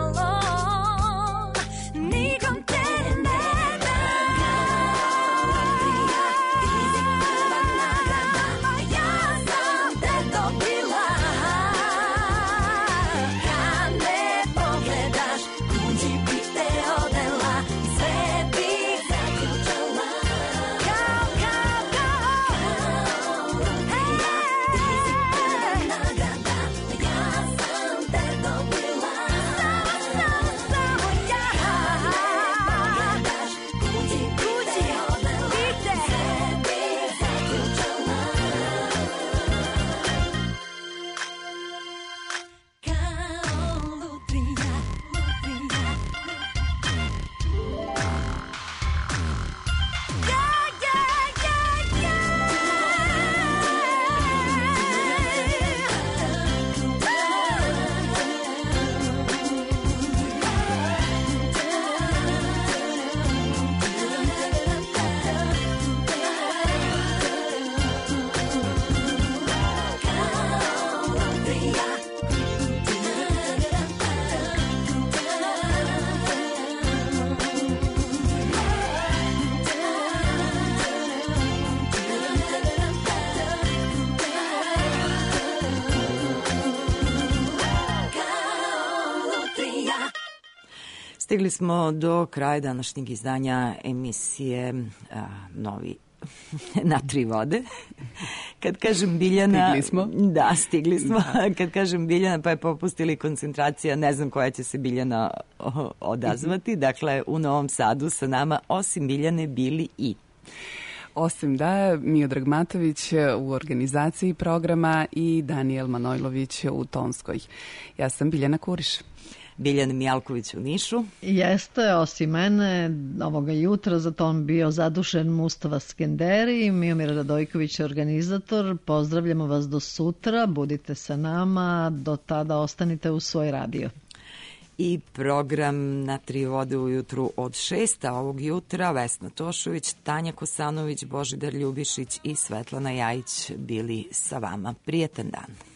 Stigli smo do kraja današnjeg izdanja emisije Novi natri vode. Kad kažem Biljana... Stigli smo. Da, stigli smo. Kad kažem Biljana, pa je popustili koncentracija, ne znam koja će se Biljana odazvati. Dakle, u Novom Sadu sa nama, osim Biljane, bili i... Osim Miodrag Matović u organizaciji programa i Danijel Manojlović u tonskoj. Ja sam Biljana Kuriš. Biljana Mijalković u Nišu. Jeste, osim mene, ovoga jutra za ton bio zadušen Mustafa Skenderi, Miomir Radojković je organizator. Pozdravljamo vas do sutra, budite sa nama, do tada ostanite u svoj radio. I program Na tri vode ujutru od 6, a ovog jutra Vesna Tošović, Tanja Kosanović, Božidar Ljubišić i Svetlana Jajić bili sa vama. Prijetan dan.